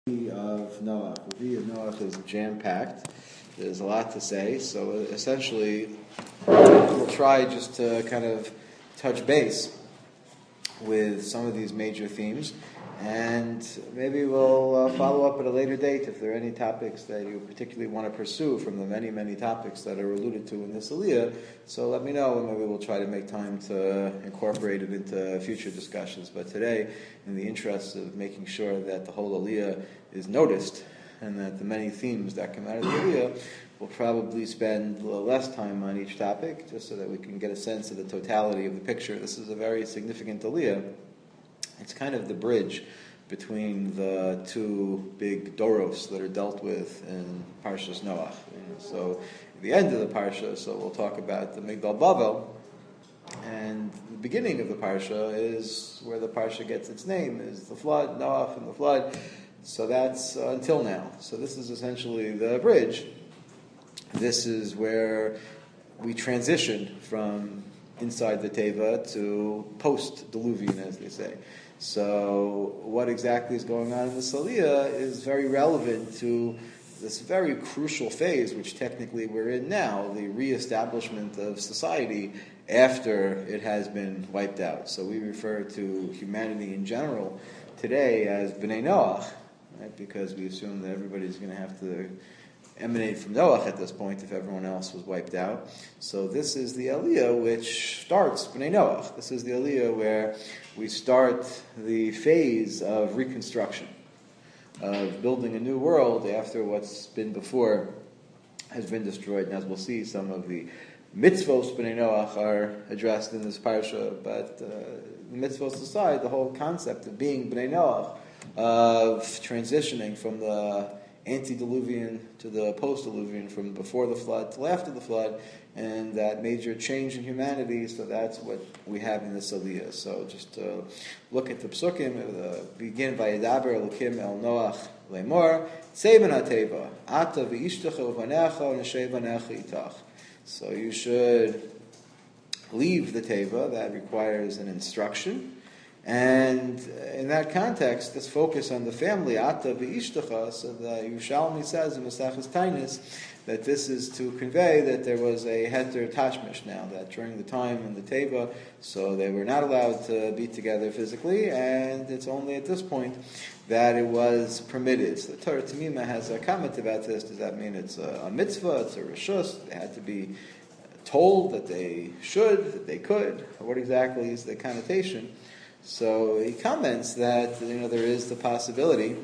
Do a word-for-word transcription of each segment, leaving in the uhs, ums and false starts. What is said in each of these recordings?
Of Noach. The V of Noach is jam-packed. There's a lot to say, so essentially we'll try just to kind of touch base with some of these major themes, and maybe we'll uh, follow up at a later date if there are any topics that you particularly want to pursue from the many, many topics that are alluded to in this aliyah. So let me know, and maybe we'll try to make time to incorporate it into future discussions. But today, in the interest of making sure that the whole aliyah is noticed, and that the many themes that come out of the aliyah, we'll probably spend a little less time on each topic, just so that we can get a sense of the totality of the picture. This is a very significant aliyah. It's kind of the bridge between the two big doros that are dealt with in Parshas Noach. You know, so at the end of the parsha, so we'll talk about the Migdal Bavel, and the beginning of the parsha is where the parsha gets its name, is the flood, Noach and the flood. So that's uh, until now. So this is essentially the bridge. This is where we transition from inside the Teva to post-Diluvian, as they say. So what exactly is going on in the Aliyah is very relevant to this very crucial phase, which technically we're in now, the reestablishment of society after it has been wiped out. So we refer to humanity in general today as Bnei Noach, right? Because we assume that everybody's going to have to emanate from Noach at this point if everyone else was wiped out. So this is the Aliyah which starts Bnei Noach. This is the Aliyah where we start the phase of reconstruction, of building a new world after what's been before has been destroyed. And as we'll see, some of the mitzvos Bnei Noach are addressed in this parsha, but uh, the mitzvos aside, the whole concept of being Bnei Noach, of transitioning from the antediluvian to the post-diluvian, from before the flood to after the flood, and that major change in humanity. So that's what we have in this aliyah. So just to look at the psukim, uh, begin by Yedaber Elokim El Noach Lemor Tzeven HaTeva Ata v'ishtecha uvanecha v'neshei vanecha itach. So you should leave the Teva. That requires an instruction. And in that context, this focus on the family, Ata v'ishtecha, so the Yerushalmi says in Maseches Tainis that this is to convey that there was a heter tashmish now, that during the time in the Teva, so they were not allowed to be together physically, and it's only at this point that it was permitted. So the Torah Tamima has a comment about this. Does that mean it's a, a mitzvah, it's a reshus, they had to be told that they should, that they could? Or what exactly is the connotation? So he comments that, you know, there is the possibility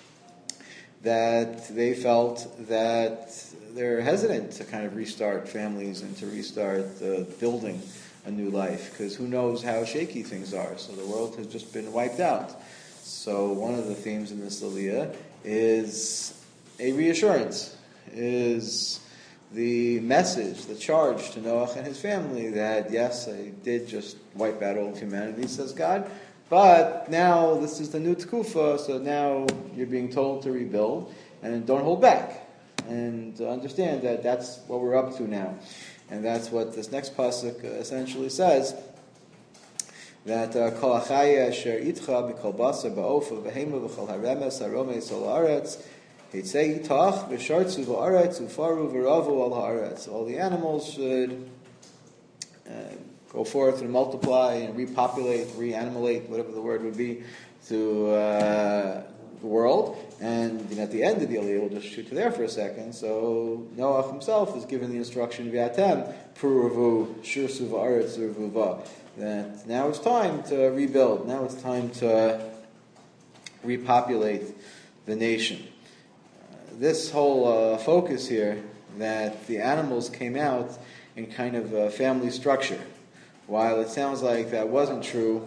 that they felt that they're hesitant to kind of restart families and to restart uh, building a new life, because who knows how shaky things are. So the world has just been wiped out. So one of the themes in this aliyah is a reassurance, is the message, the charge to Noach and his family that, yes, I did just wipe out all of humanity, says God, but now this is the new tkufa, so now you're being told to rebuild, and don't hold back, and understand that that's what we're up to now. And that's what this next pasuk essentially says, that Kol achaya asher itcha b'kol basar ba'ofa v'hema v'chol haremes haromes ol haaretz Hitzei itach v'shartzu v'aretz ufaru v'ravu al haaretz. All the animals should uh, go forth and multiply and repopulate, reanimate, whatever the word would be, to uh, the world. And you know, at the end of the aliyah, we'll just shoot to there for a second. So Noach himself is given the instruction v'atem puravu shursu v'aretz uruva, that now it's time to rebuild. Now it's time to repopulate the nation. This whole uh, focus here, that the animals came out in kind of a family structure, while it sounds like that wasn't true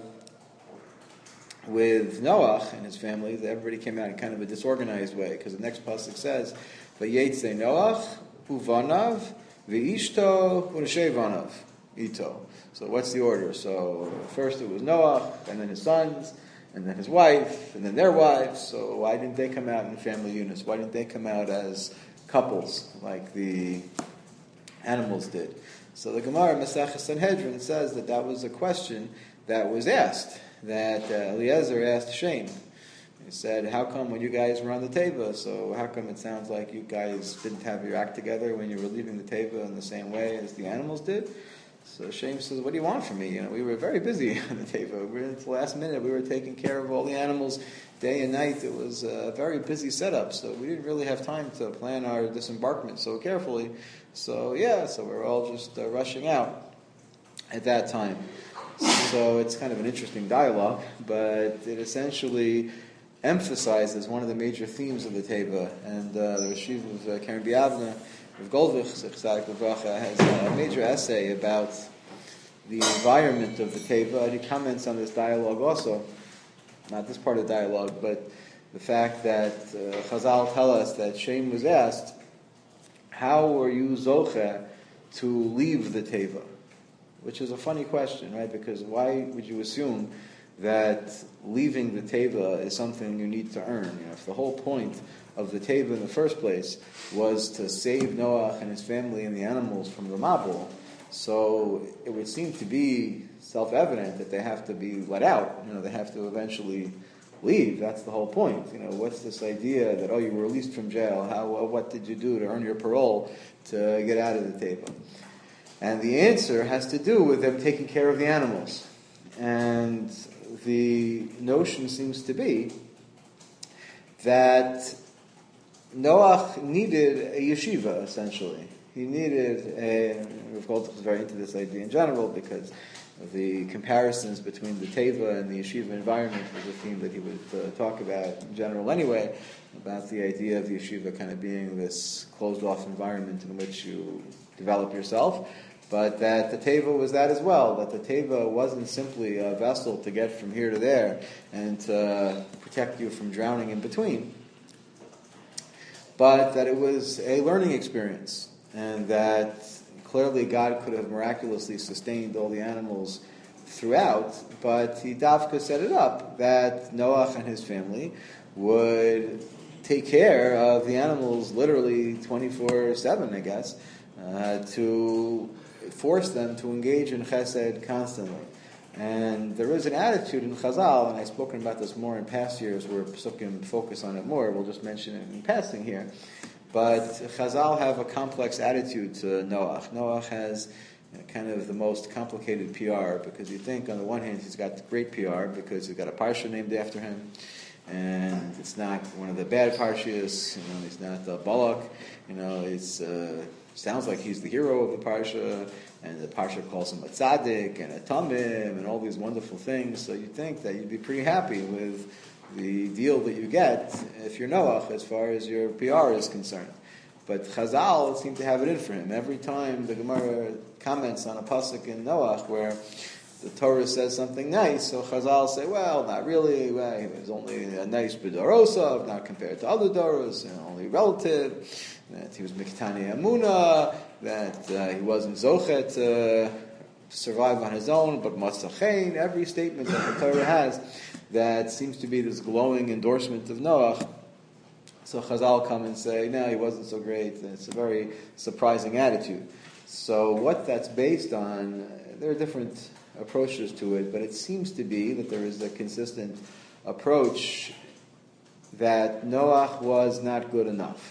with Noach and his family, that everybody came out in kind of a disorganized way, because the next pasuk says, "Vayetze Noach uvanav v'ishto u'neshei vanav ito." So what's the order? So first it was Noach, and then his sons, and then his wife, and then their wives. So why didn't they come out in family units? Why didn't they come out as couples like the animals did? So the Gemara Maseches Sanhedrin says that that was a question that was asked, that uh, Eliezer asked Shem. He said, how come when you guys were on the Teva, so how come it sounds like you guys didn't have your act together when you were leaving the Teva in the same way as the animals did? So Shem says, what do you want from me? You know, we were very busy on the Teva. We were at the last minute. We were taking care of all the animals day and night. It was a very busy setup, so we didn't really have time to plan our disembarkment so carefully. So yeah, so we were all just uh, rushing out at that time. So it's kind of an interesting dialogue, but it essentially emphasizes one of the major themes of the Teva. And uh, the Rashiv of uh, Karen Biavna, of Goldvich, has a major essay about the environment of the Teva, and he comments on this dialogue also. Not this part of the dialogue, but the fact that uh, Chazal tell us that Shem was asked, how were you zoche to leave the Teva? Which is a funny question, right? Because why would you assume that leaving the Teva is something you need to earn? You know, if the whole point of the Teva in the first place was to save Noach and his family and the animals from the Mabul, so it would seem to be self-evident that they have to be let out. You know, they have to eventually leave. That's the whole point. You know, what's this idea that, oh, you were released from jail? How? What did you do to earn your parole to get out of the Teva? And the answer has to do with them taking care of the animals. And the notion seems to be that Noach needed a yeshiva, essentially. He needed a, Rav Goldich was very into this idea in general because of the comparisons between the Teva and the yeshiva environment was a theme that he would uh, talk about in general anyway, about the idea of the yeshiva kind of being this closed-off environment in which you develop yourself, but that the Teva was that as well, that the Teva wasn't simply a vessel to get from here to there and to protect you from drowning in between, but that it was a learning experience, and that clearly God could have miraculously sustained all the animals throughout, but he dafka set it up that Noach and his family would take care of the animals literally twenty-four seven, I guess, uh, to force them to engage in chesed constantly. And there is an attitude in Chazal, and I've spoken about this more in past years where Pesukim focus on it more, we'll just mention it in passing here. But Chazal have a complex attitude to Noach. Noach has you know, kind of the most complicated P R, because you think on the one hand he's got great P R because he's got a parsha named after him, and it's not one of the bad parshas, you know, he's not the Balak, you know, it's uh, sounds like he's the hero of the parsha, and the parsha calls him a tzaddik and a tamim and all these wonderful things, so you'd think that you'd be pretty happy with the deal that you get if you're Noach as far as your P R is concerned. But Chazal seem to have it in for him. Every time the Gemara comments on a pasuk in Noach where the Torah says something nice, so Chazal say, well, not really, well, he was only a nice b'dorosav, not compared to other doros, and only relative, that he was Miktani Amuna, that uh, he wasn't Zochet to survive on his own, but Matzachein, every statement that the Torah has that seems to be this glowing endorsement of Noach. So Chazal come and say, no, he wasn't so great. And it's a very surprising attitude. So what that's based on, there are different approaches to it, but it seems to be that there is a consistent approach that Noach was not good enough.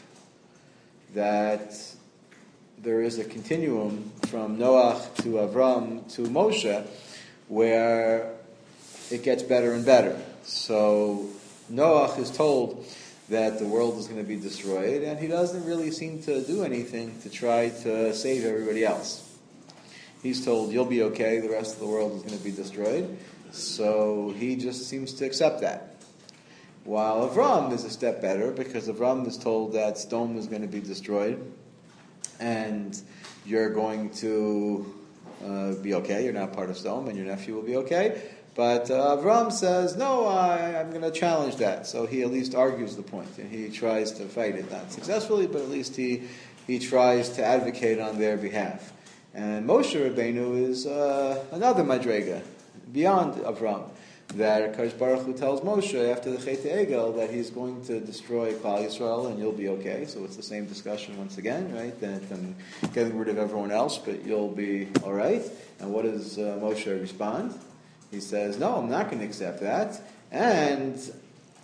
That there is a continuum from Noach to Avram to Moshe where it gets better and better. So Noach is told that the world is going to be destroyed, and he doesn't really seem to do anything to try to save everybody else. He's told, you'll be okay, the rest of the world is going to be destroyed. So he just seems to accept that. While Avram is a step better, because Avram is told that Sodom is going to be destroyed, and you're going to uh, be okay, you're not part of Sodom, and your nephew will be okay. But uh, Avram says, no, I, I'm going to challenge that. So he at least argues the point, and he tries to fight it, not successfully, but at least he, he tries to advocate on their behalf. And Moshe Rabbeinu is uh, another madrega, beyond Avram, that Kadosh Baruch Hu tells Moshe after the Chet Egel that he's going to destroy Klal Yisrael and you'll be okay. So it's the same discussion once again, right? That I'm getting rid of everyone else, but you'll be all right. And what does uh, Moshe respond? He says, no, I'm not going to accept that. And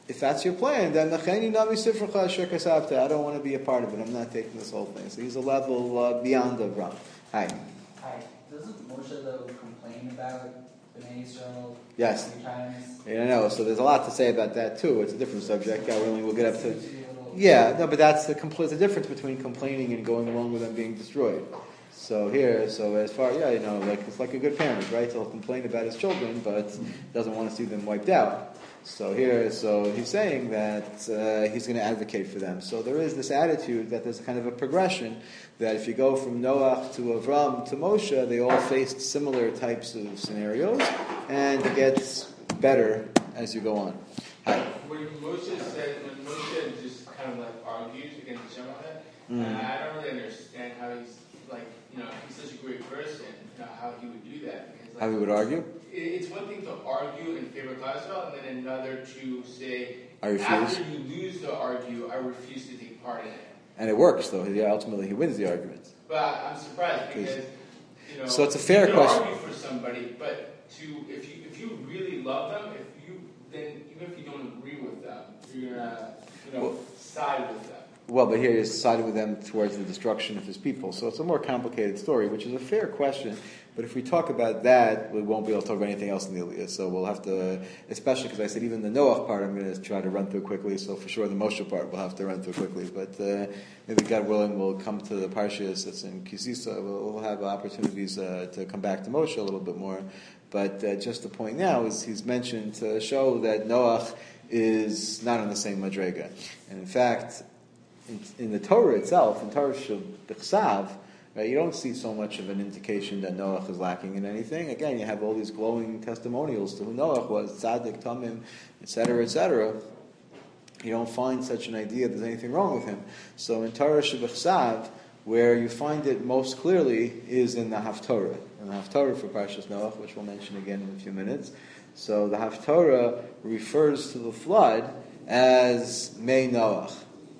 if that's your plan, then Mecheni Nami Sifracha Asher Kasavta. I don't want to be a part of it. I'm not taking this whole thing. So he's a level uh, beyond Avram. Hi. Hi. Doesn't Moshe though complain about Bnei Yisrael? Yes. Three times? Yeah, I know. So there's a lot to say about that too. It's a different subject. God willing, we'll get up to. Yeah, no, but that's the, compl- the difference between complaining and going along with them being destroyed. So here, so as far, yeah, you know, like it's like a good parent, right? He'll complain about his children, but doesn't want to see them wiped out. So here, so he's saying that uh, he's going to advocate for them. So there is this attitude that there's kind of a progression, that if you go from Noach to Avram to Moshe, they all faced similar types of scenarios, and it gets better as you go on. Hi. When Moshe said, when Moshe just kind of like argues against Shemaiah, Mm. and I don't really understand how he's like, you know, he's such a great person, you know, how he would do that. Because, like, How he would argue? it- It's one thing to argue in favor of Klausel, and then another to say, I refuse. after you lose to argue, I refuse to take part in it. And it works, though. He, ultimately, he wins the argument. But I'm surprised because, you know, So it's a fair you can question. argue for somebody, but to if you if you really love them, if you then even if you don't agree with them, you're gonna you know Well, side with them. Well, but here he's siding with them towards the destruction of his people. So it's a more complicated story, which is a fair question. But if we talk about that, we won't be able to talk about anything else in the Aliyah. So we'll have to, especially because I said even the Noach part, I'm going to try to run through quickly. So for sure the Moshe part we'll have to run through quickly. But uh, maybe God willing, we'll come to the Parshas that's in Kisisa. We'll, we'll have opportunities uh, to come back to Moshe a little bit more. But uh, just the point now is he's mentioned to show that Noach is not on the same madrega. And in fact, in, in the Torah itself, in Torah Shel B'chsav, right, you don't see so much of an indication that Noach is lacking in anything. Again, you have all these glowing testimonials to who Noach was, tzaddik, tamim, et cetera, et cetera. You don't find such an idea that there's anything wrong with him. So in Torah Shel B'chsav, where you find it most clearly is in the Haftorah. In the Haftorah for Parshas Noach, which we'll mention again in a few minutes. So the Haftorah refers to the flood as Mei Noach.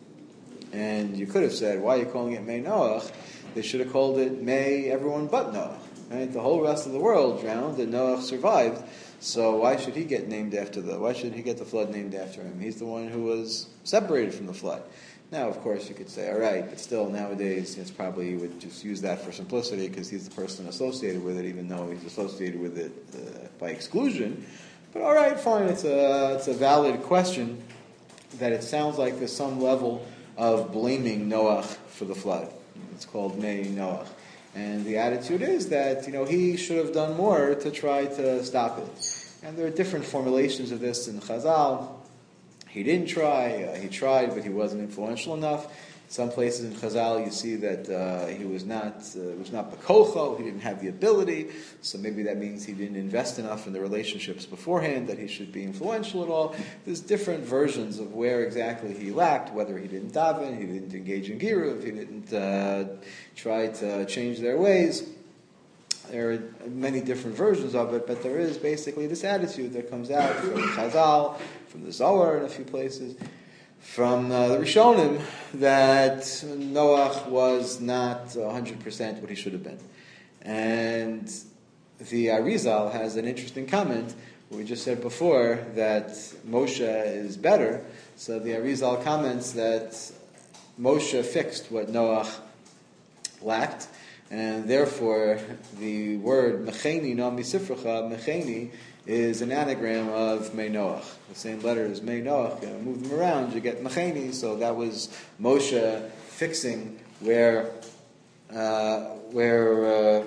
And you could have said, why are you calling it Mei Noach? They should have called it Mei everyone but Noach. Right? The whole rest of the world drowned and Noach survived. So why should he get named after the, why should he get the flood named after him? He's the one who was separated from the flood. Now, of course, you could say, all right, but still, nowadays, it's probably you would just use that for simplicity because he's the person associated with it, even though he's associated with it uh, by exclusion. But all right, fine, it's a it's a valid question that it sounds like there's some level of blaming Noach for the flood. It's called Mei Noach. And the attitude is that, you know, he should have done more to try to stop it. And there are different formulations of this in Chazal. He didn't try, uh, he tried, but he wasn't influential enough. Some places in Chazal you see that uh, he was not uh, was not Bakocho, he didn't have the ability, so maybe that means he didn't invest enough in the relationships beforehand that he should be influential at all. There's different versions of where exactly he lacked, whether he didn't daven, he didn't engage in giruv, he didn't uh, try to change their ways. There are many different versions of it, but there is basically this attitude that comes out from Chazal, from the Zohar in a few places, from uh, the Rishonim, that Noach was not one hundred percent what he should have been. And the Arizal has an interesting comment. We just said before that Moshe is better, so the Arizal comments that Moshe fixed what Noach lacked, and therefore the word Mecheni no misifracha, Mecheni, is an anagram of Mei Noach. The same letter as Mei Noach, you know, move them around, you get Mecheni, so that was Moshe fixing where uh, where uh,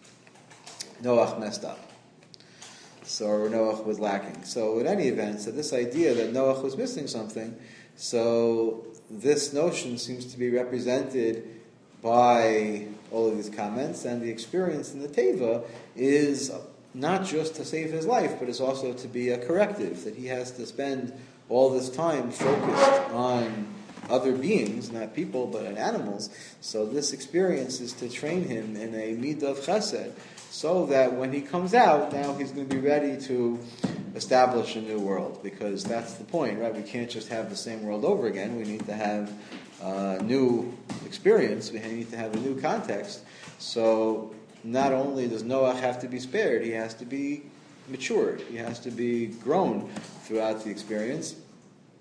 Noach messed up. So Noach was lacking. So in any event, so this idea that Noach was missing something, so this notion seems to be represented by all of these comments, and the experience in the Teva is not just to save his life, but it's also to be a corrective, that he has to spend all this time focused on other beings, not people, but on animals. So this experience is to train him in a midah of chesed, so that when he comes out, now he's going to be ready to establish a new world, because that's the point, right? We can't just have the same world over again. We need to have a new experience. We need to have a new context. So not only does Noach have to be spared, he has to be matured. He has to be grown throughout the experience.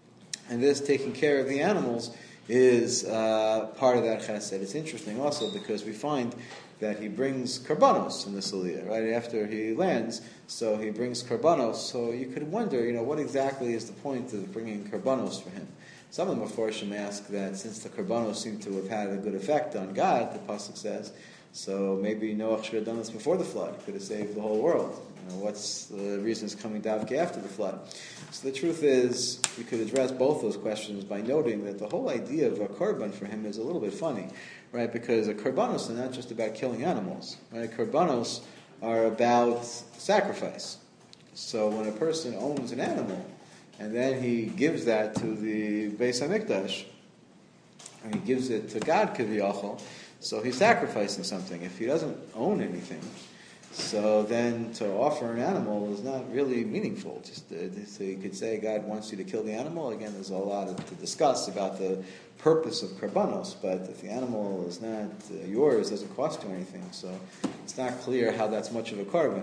And this taking care of the animals is uh, part of that chesed. It's interesting also because we find that he brings karbanos in this aliyah, right after he lands. So he brings karbanos. So you could wonder, you know, what exactly is the point of bringing karbanos for him? Some of the Meforshim ask that since the karbanos seem to have had a good effect on God, the pasuk says, so maybe Noach should have done this before the flood. He could have saved the whole world. You know, what's the reason it's coming davke after the flood? So the truth is, we could address both those questions by noting that the whole idea of a korban for him is a little bit funny, right? Because a korbanos are not just about killing animals, right? Korbanos are about sacrifice. So when a person owns an animal, and then he gives that to the Beis HaMikdash, and he gives it to God, kiviyachol, so he's sacrificing something. If he doesn't own anything, so then to offer an animal is not really meaningful. Just uh, so you could say God wants you to kill the animal. Again, there's a lot to discuss about the purpose of karbanos, but if the animal is not uh, yours, doesn't cost you anything, so it's not clear how that's much of a korban.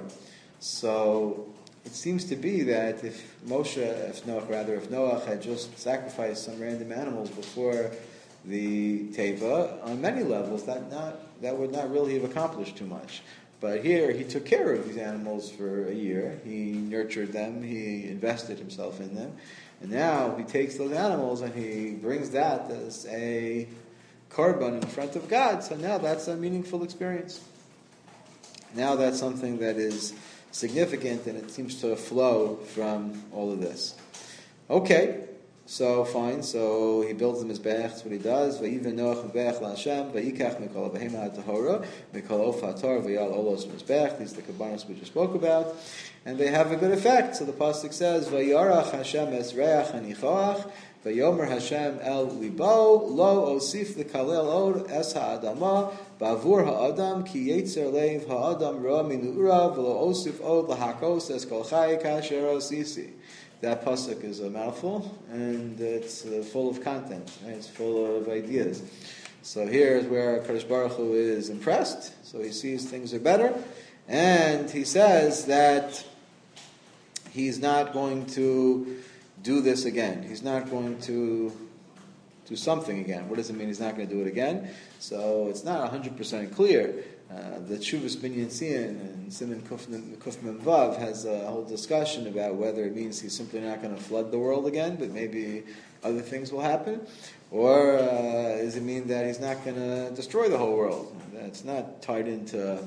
So it seems to be that if Moshe, if Noach rather, if Noach had just sacrificed some random animals before the teva, on many levels, that not that would not really have accomplished too much. But here, he took care of these animals for a year. He nurtured them. He invested himself in them. And now he takes those animals and he brings that as a korban in front of God. So now that's a meaningful experience. Now that's something that is significant, and it seems to flow from all of this. Okay. So fine, so he builds the mizbech, that's what he does. Va'yiven Noach mizbech la'Hashem, va'yikach mikol behema ha'tahora, mikol of ha'tar, v'yal olos mizbech. These are the kabbanos we just spoke about. And they have a good effect. So the pasuk says, va'yarach Hashem es reach hanichoach, va'yomer Hashem el libo, lo osif l'kalel od es ha'adama, ba'avur ha'adam, ki yetzer leiv ha'adam ra minu'ura, v'lo osif od l'hakos es kol chai kasher osisi. That pasuk is a mouthful, and it's uh, full of content. Right? It's full of ideas. So here is where Kadosh Baruch Hu is impressed. So he sees things are better, and he says that he's not going to do this again. He's not going to do something again. What does it mean he's not going to do it again? So it's not one hundred percent clear. Uh, the Tshuvas Binyan Tzion and Siman Kufman Vav has a whole discussion about whether it means he's simply not going to flood the world again, but maybe other things will happen, or uh, does it mean that he's not going to destroy the whole world? That's not tied into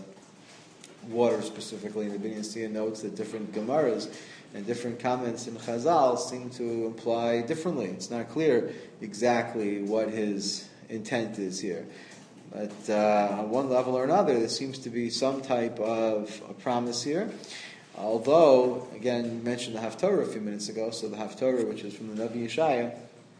water specifically. The Binyan Tzion notes that different Gemaras and different comments in Chazal seem to imply differently. It's not clear exactly what his intent is here. But uh, on one level or another, there seems to be some type of a promise here. Although, again, you mentioned the Haftorah a few minutes ago, so the Haftorah, which is from the Navi Yeshaya,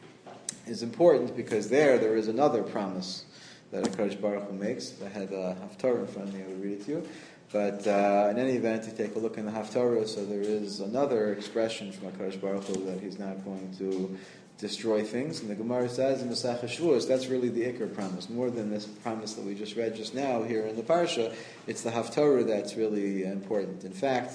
is important because there, there is another promise that HaKadosh Baruch Hu makes. I had the Haftorah in front of me, I would read it to you. But uh, in any event, you take a look in the Haftorah, so there is another expression from HaKadosh Baruch Hu that he's not going to destroy things. And the Gemara says in Masechah Shavuos, that's really the Iker promise. More than this promise that we just read just now here in the Parsha, it's the Haftorah that's really important. In fact,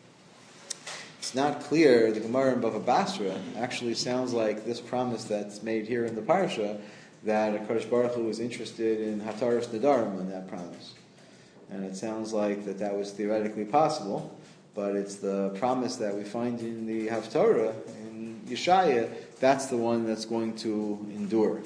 it's not clear, the Gemara in Bava Basra actually sounds like this promise that's made here in the Parsha, that HaKadosh Baruch Hu was interested in Haftaras Nedarim on that promise. And it sounds like that that was theoretically possible, but it's the promise that we find in the Haftarah, in Yeshaya, that's the one that's going to endure.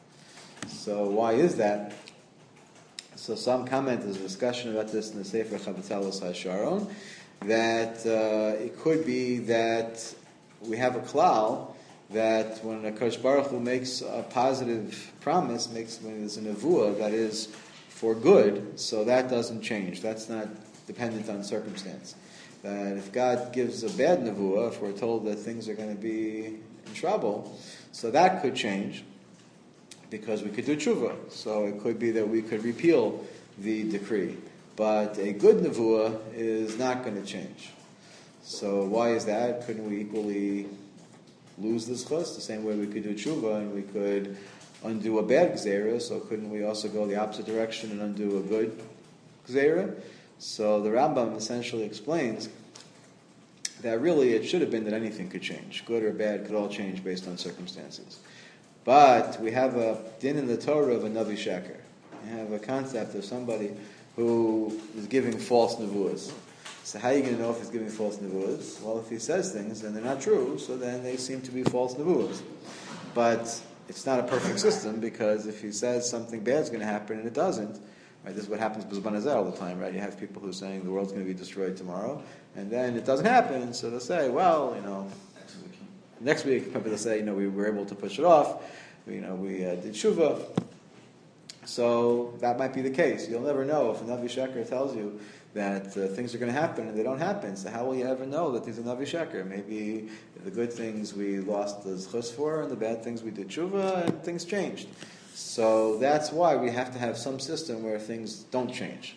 So why is that? So some comment, there's a discussion about this in the Sefer Chavatalos HaSharon, that uh, it could be that we have a klal that when HaKadosh Baruch Hu makes a positive promise, makes when there's a nevuah that is for good, so that doesn't change. That's not dependent on circumstance. That if God gives a bad nevuah, if we're told that things are going to be in trouble, so that could change because we could do tshuva. So it could be that we could repeal the decree. But a good nevuah is not going to change. So why is that? Couldn't we equally lose this chus the same way we could do tshuva and we could undo a bad gzeira? So couldn't we also go the opposite direction and undo a good gzeira? So the Rambam essentially explains that really it should have been that anything could change. Good or bad could all change based on circumstances. But we have a din in the Torah of a Navi Sheker. We have a concept of somebody who is giving false nevuahs. So how are you going to know if he's giving false nevuahs? Well, if he says things and they're not true, so then they seem to be false nevuahs. But it's not a perfect system, because if he says something bad is going to happen and it doesn't, right? This is what happens with B'zman Hazeh all the time, right? You have people who are saying the world's going to be destroyed tomorrow, and then it doesn't happen, so they'll say, well, you know, next week, people will say, you know, we were able to push it off, you know, we uh, did Shuvah. So that might be the case. You'll never know if a Navi Sheker tells you that uh, things are going to happen and they don't happen. So how will you ever know that he's a Navi Sheker? Maybe the good things we lost the zchus for, and the bad things we did tshuva, and things changed. So that's why we have to have some system where things don't change.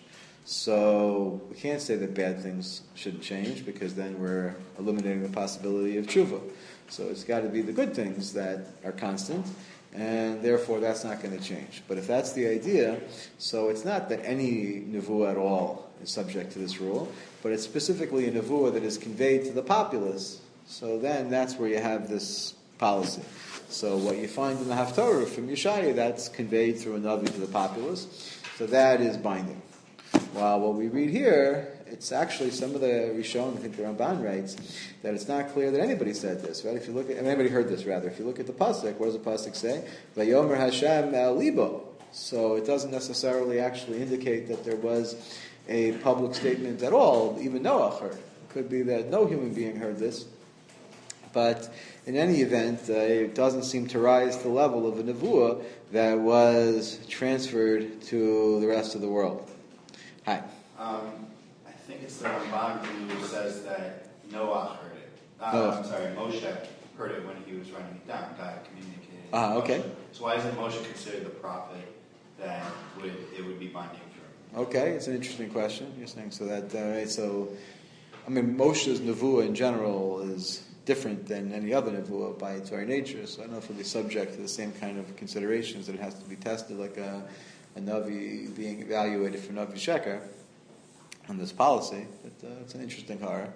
So we can't say that bad things shouldn't change, because then we're eliminating the possibility of tshuva. So it's got to be the good things that are constant, and therefore that's not going to change. But if that's the idea, so it's not that any nevuah at all is subject to this rule, but it's specifically a nevuah that is conveyed to the populace. So then that's where you have this policy. So what you find in the Haftarah from Yeshaya, that's conveyed through a Navi to the populace. So that is binding. While what we read here, it's actually some of the Rishon, I think the Ramban writes, that it's not clear that anybody said this, right? If you look at, anybody heard this rather, if you look at the Pasuk, what does the Pasuk say? Vayomer Hashem al libo. So it doesn't necessarily actually indicate that there was a public statement at all. Even Noah heard. It could be that no human being heard this. But in any event, uh, it doesn't seem to rise to the level of a nevuah that was transferred to the rest of the world. Hi. Um, I think it's the Ramban who says that Noah heard it. Uh, Oh. I'm sorry, Moshe heard it when he was writing it down. God communicated it. to Ah, okay. Moshe. So why isn't Moshe considered the prophet that would it would be binding through? Okay, it's an interesting question. You're saying so that, uh, right, so, I mean, Moshe's nevuah in general is different than any other nevuah by its very nature, so I don't know if it'll be subject to the same kind of considerations, that it has to be tested like a, a Navi being evaluated for Navi Sheker on this policy. But uh, it's an interesting horror.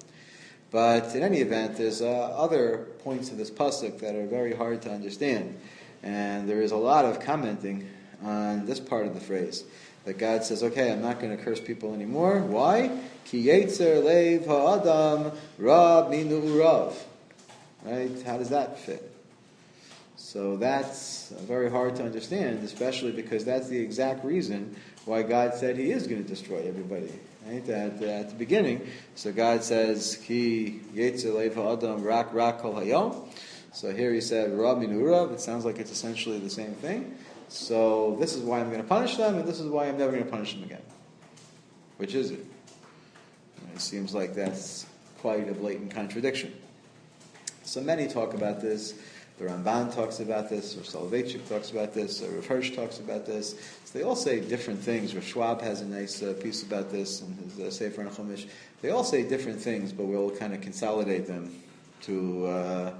But in any event, there's uh, other points of this pasuk that are very hard to understand, and there is a lot of commenting on this part of the phrase. That God says, okay, I'm not going to curse people anymore. Why? Ki yetzer leiv ha'adam ra minu urav. Right? How does that fit? So that's very hard to understand, especially because that's the exact reason why God said He is going to destroy everybody. Right? At, uh, at the beginning, so God says, Ki yetzer leiv ha'adam rak rak kol hayom. So here He said, ra minu urav. It sounds like it's essentially the same thing. So this is why I'm going to punish them, and this is why I'm never going to punish them again. Which is it? It seems like that's quite a blatant contradiction. So many talk about this. The Ramban talks about this, or Soloveitchik talks about this, or Rav Hirsch talks about this. So they all say different things. Rav Schwab has a nice uh, piece about this in his uh, Sefer Nechumish. They all say different things, but we'll kind of consolidate them to uh,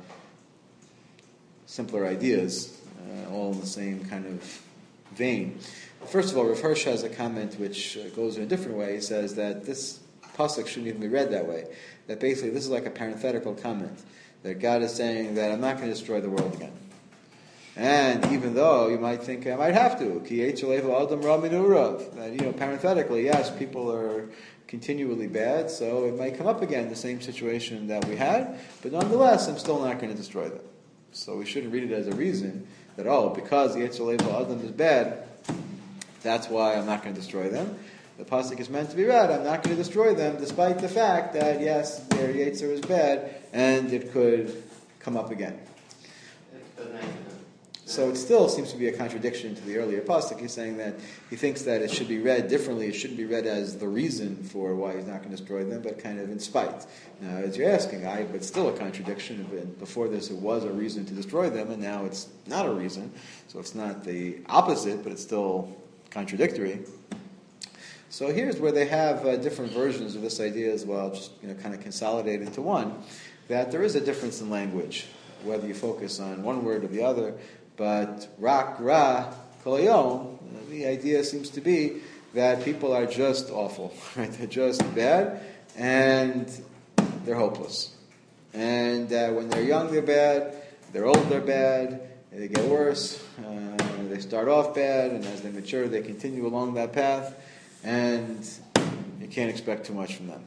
simpler ideas. Uh, all in the same kind of vein. First of all, Rav Hirsch has a comment which uh, goes in a different way. He says that this pasuk shouldn't even be read that way. That basically this is like a parenthetical comment. That God is saying that I'm not going to destroy the world again. And even though you might think I might have to, Ki yetzer leiv ha'adam ra minu urav. That, you know, parenthetically, yes, people are continually bad, so it might come up again, the same situation that we had, but nonetheless, I'm still not going to destroy them. So we shouldn't read it as a reason that, oh, because the yetzer leiv ha'adam is bad, that's why I'm not going to destroy them. The pasuk is meant to be read, I'm not going to destroy them, despite the fact that, yes, their yetzer is bad, and it could come up again. So it still seems to be a contradiction to the earlier pasuk. He's saying that he thinks that it should be read differently. It shouldn't be read as the reason for why he's not going to destroy them, but kind of in spite. Now, as you're asking, I, but still a contradiction. Before this, it was a reason to destroy them, and now it's not a reason. So it's not the opposite, but it's still contradictory. So here's where they have uh, different versions of this idea as well, just you know, kind of consolidate into one. That there is a difference in language, whether you focus on one word or the other. But rak ra kol hayom, the idea seems to be that people are just awful, right? They're just bad, and they're hopeless. And uh, when they're young, they're bad. They're old, they're bad. They get worse. Uh, they start off bad, and as they mature, they continue along that path. And you can't expect too much from them.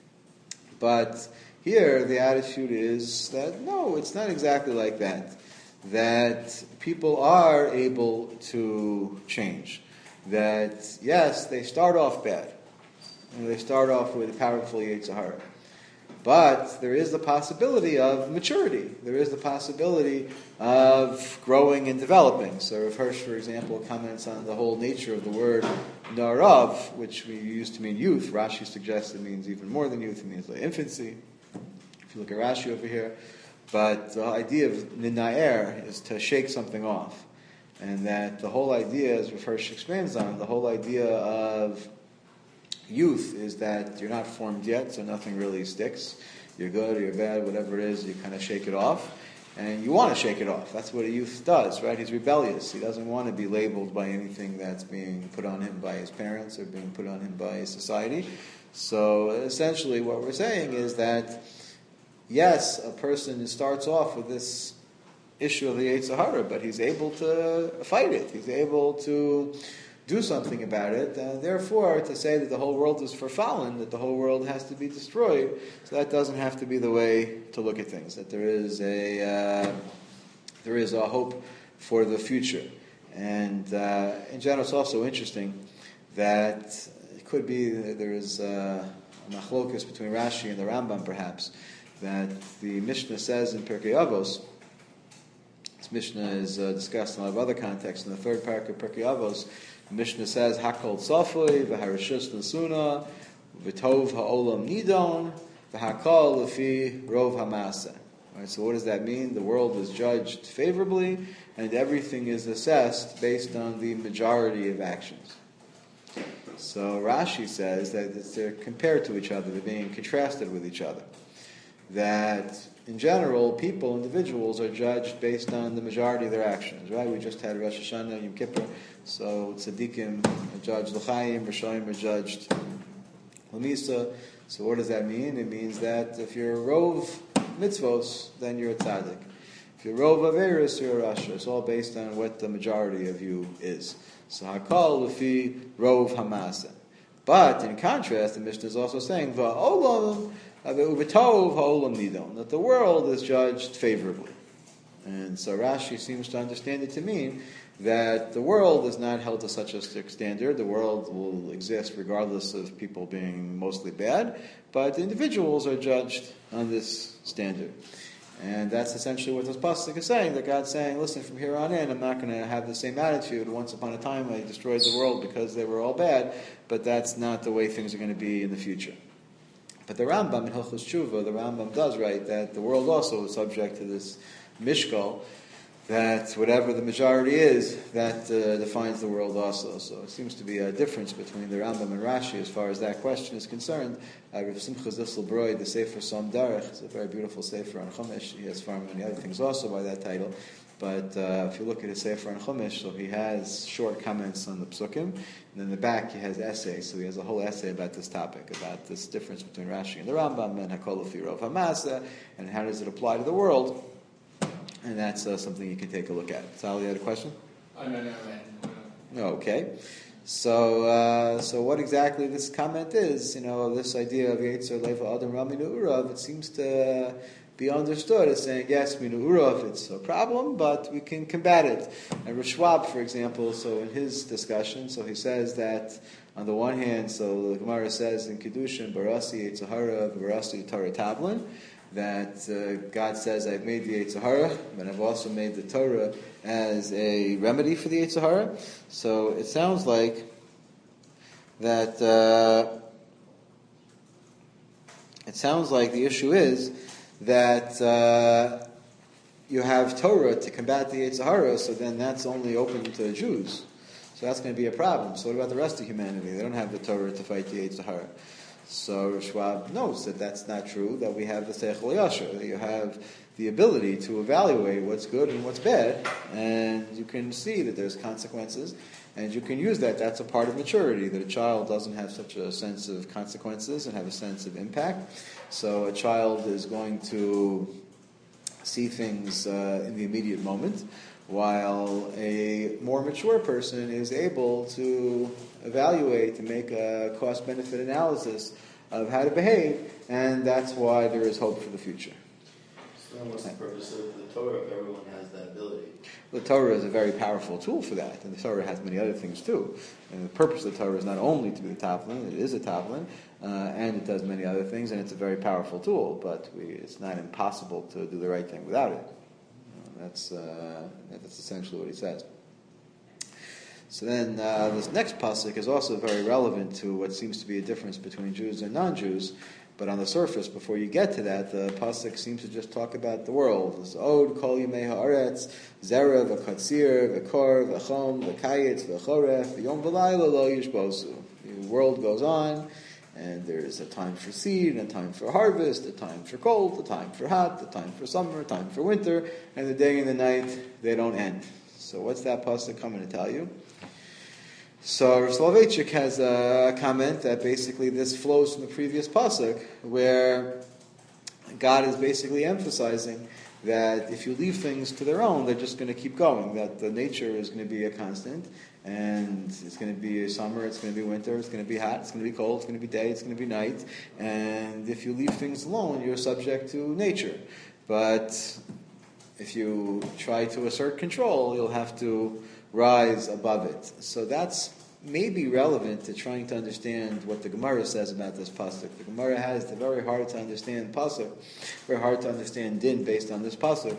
But here, the attitude is that, no, it's not exactly like that. That people are able to change. That, yes, they start off bad. And they start off with powerful Yetzer Hara. But there is the possibility of maturity. There is the possibility of growing and developing. So Rav Hirsch, for example, comments on the whole nature of the word narav, which we use to mean youth. Rashi suggests it means even more than youth. It means like infancy. If you look at Rashi over here. But the idea of ninaer is to shake something off. And that the whole idea, as Rav Hirsch expands on, the whole idea of youth is that you're not formed yet, so nothing really sticks. You're good or you're bad, whatever it is, you kind of shake it off. And you want to shake it off. That's what a youth does, right? He's rebellious. He doesn't want to be labeled by anything that's being put on him by his parents or being put on him by society. So essentially what we're saying is that, yes, a person starts off with this issue of the Yetzer Hara, but he's able to fight it. He's able to do something about it, and therefore to say that the whole world is verfallen, that the whole world has to be destroyed, so that doesn't have to be the way to look at things. That there is a uh, there is a hope for the future, and uh, in general, it's also interesting that it could be that there is uh, a machlokus between Rashi and the Rambam, perhaps, that the Mishnah says in Pirkei Avos. This Mishnah is uh, discussed in a lot of other contexts. In the third parak of Pirkei Avos, the Mishnah says, Hakol Safoi, V'harishus Nasuna, V'tov Ha'olam Nidon, V'hakol Lefi Rov Hamasa. Right, so what does that mean? The world is judged favorably, and everything is assessed based on the majority of actions. So Rashi says that they're compared to each other, they're being contrasted with each other. That in general, people, individuals, are judged based on the majority of their actions, right? We just had Rosh Hashanah, Yom Kippur, so tzaddikim are judged l'chaim, Rishonim are judged l'misa. So what does that mean? It means that if you're rov mitzvos, then you're a tzaddik. If you're rov averis, you're a rasha. It's all based on what the majority of you is. So hakol lefi rov hamasa. But in contrast, the Mishnah is also saying va'olam that the world is judged favorably. And so Rashi seems to understand it to mean that the world is not held to such a strict standard. The world will exist regardless of people being mostly bad, but individuals are judged on this standard. And that's essentially what this pasuk is saying, that God's saying, listen, from here on in, I'm not going to have the same attitude. Once upon a time I destroyed the world because they were all bad, but that's not the way things are going to be in the future. But the Rambam in Hilchos Tshuva, the Rambam does write that the world also is subject to this mishkal, that whatever the majority is, that uh, defines the world also. So it seems to be a difference between the Rambam and Rashi as far as that question is concerned. Uh, Rav Simcha Zisselbroid, the Sefer Som Derech, it's a very beautiful Sefer on Chumash. He has far many other things also by that title. But uh, if you look at his Sefer on Chumash, so he has short comments on the Psukim, and then in the back he has essays. So he has a whole essay about this topic, about this difference between Rashi and the Rambam, and Hakol Lefi Rov Hamasa, and how does it apply to the world. And that's uh, something you can take a look at. Sal, you had a question? Oh, no, no, no. Okay. So, uh, so what exactly this comment is, you know, this idea of Yetzer Leva Adam Rami Nu'urav, it seems to be understood as saying, yes, Minu'urav, it's a problem, but we can combat it. And Rav Schwab, for example, so in his discussion, so he says that on the one hand, so the Gemara says in Kedushin, Barasi Yetzer Hara, Barasi Torah Tavlin, that uh, God says, I've made the Yetzer Hara, but I've also made the Torah as a remedy for the Yetzer Hara. So it sounds like that uh, it sounds like the issue is that uh, you have Torah to combat the Yetzer Hara, so then that's only open to Jews. So that's going to be a problem. So what about the rest of humanity? They don't have the Torah to fight the Yetzer Hara. So Schwab notes that that's not true, that we have the Seichel Yasher, that you have the ability to evaluate what's good and what's bad, and you can see that there's consequences, and you can use that. That's a part of maturity, that a child doesn't have such a sense of consequences and have a sense of impact. So a child is going to see things uh, in the immediate moment, while a more mature person is able to evaluate, to make a cost-benefit analysis of how to behave, and that's why there is hope for the future. So then what's the purpose of the Torah if everyone has that ability? The Torah is a very powerful tool for that, and the Torah has many other things too. And the purpose of the Torah is not only to be the Taflin, it is a Taflin, uh, and it does many other things, and it's a very powerful tool, but we, it's not impossible to do the right thing without it. Uh, that's, uh, that's essentially what he says. So then uh, this next pasuk is also very relevant to what seems to be a difference between Jews and non-Jews. But on the surface, before you get to that, the pasuk seems to just talk about the world. It's Od kol yimei haaretz, zera v'katzir v'kor v'chom v'kayetz v'choref v'yom v'layla lo yishbosu. The world goes on, and there's a time for seed, and a time for harvest, a time for cold, a time for hot, a time for summer, a time for winter, and the day and the night, they don't end. So what's that pasuk coming to tell you? So Soloveitchik has a comment that basically this flows from the previous pasuk, where God is basically emphasizing that if you leave things to their own, they're just going to keep going, that the nature is going to be a constant, and it's going to be summer, it's going to be winter, it's going to be hot, it's going to be cold, it's going to be day, it's going to be night, and if you leave things alone, you're subject to nature. But if you try to assert control, you'll have to rise above it. So that's maybe relevant to trying to understand what the Gemara says about this pasuk. The Gemara has the very hard to understand pasuk, very hard to understand din based on this pasuk,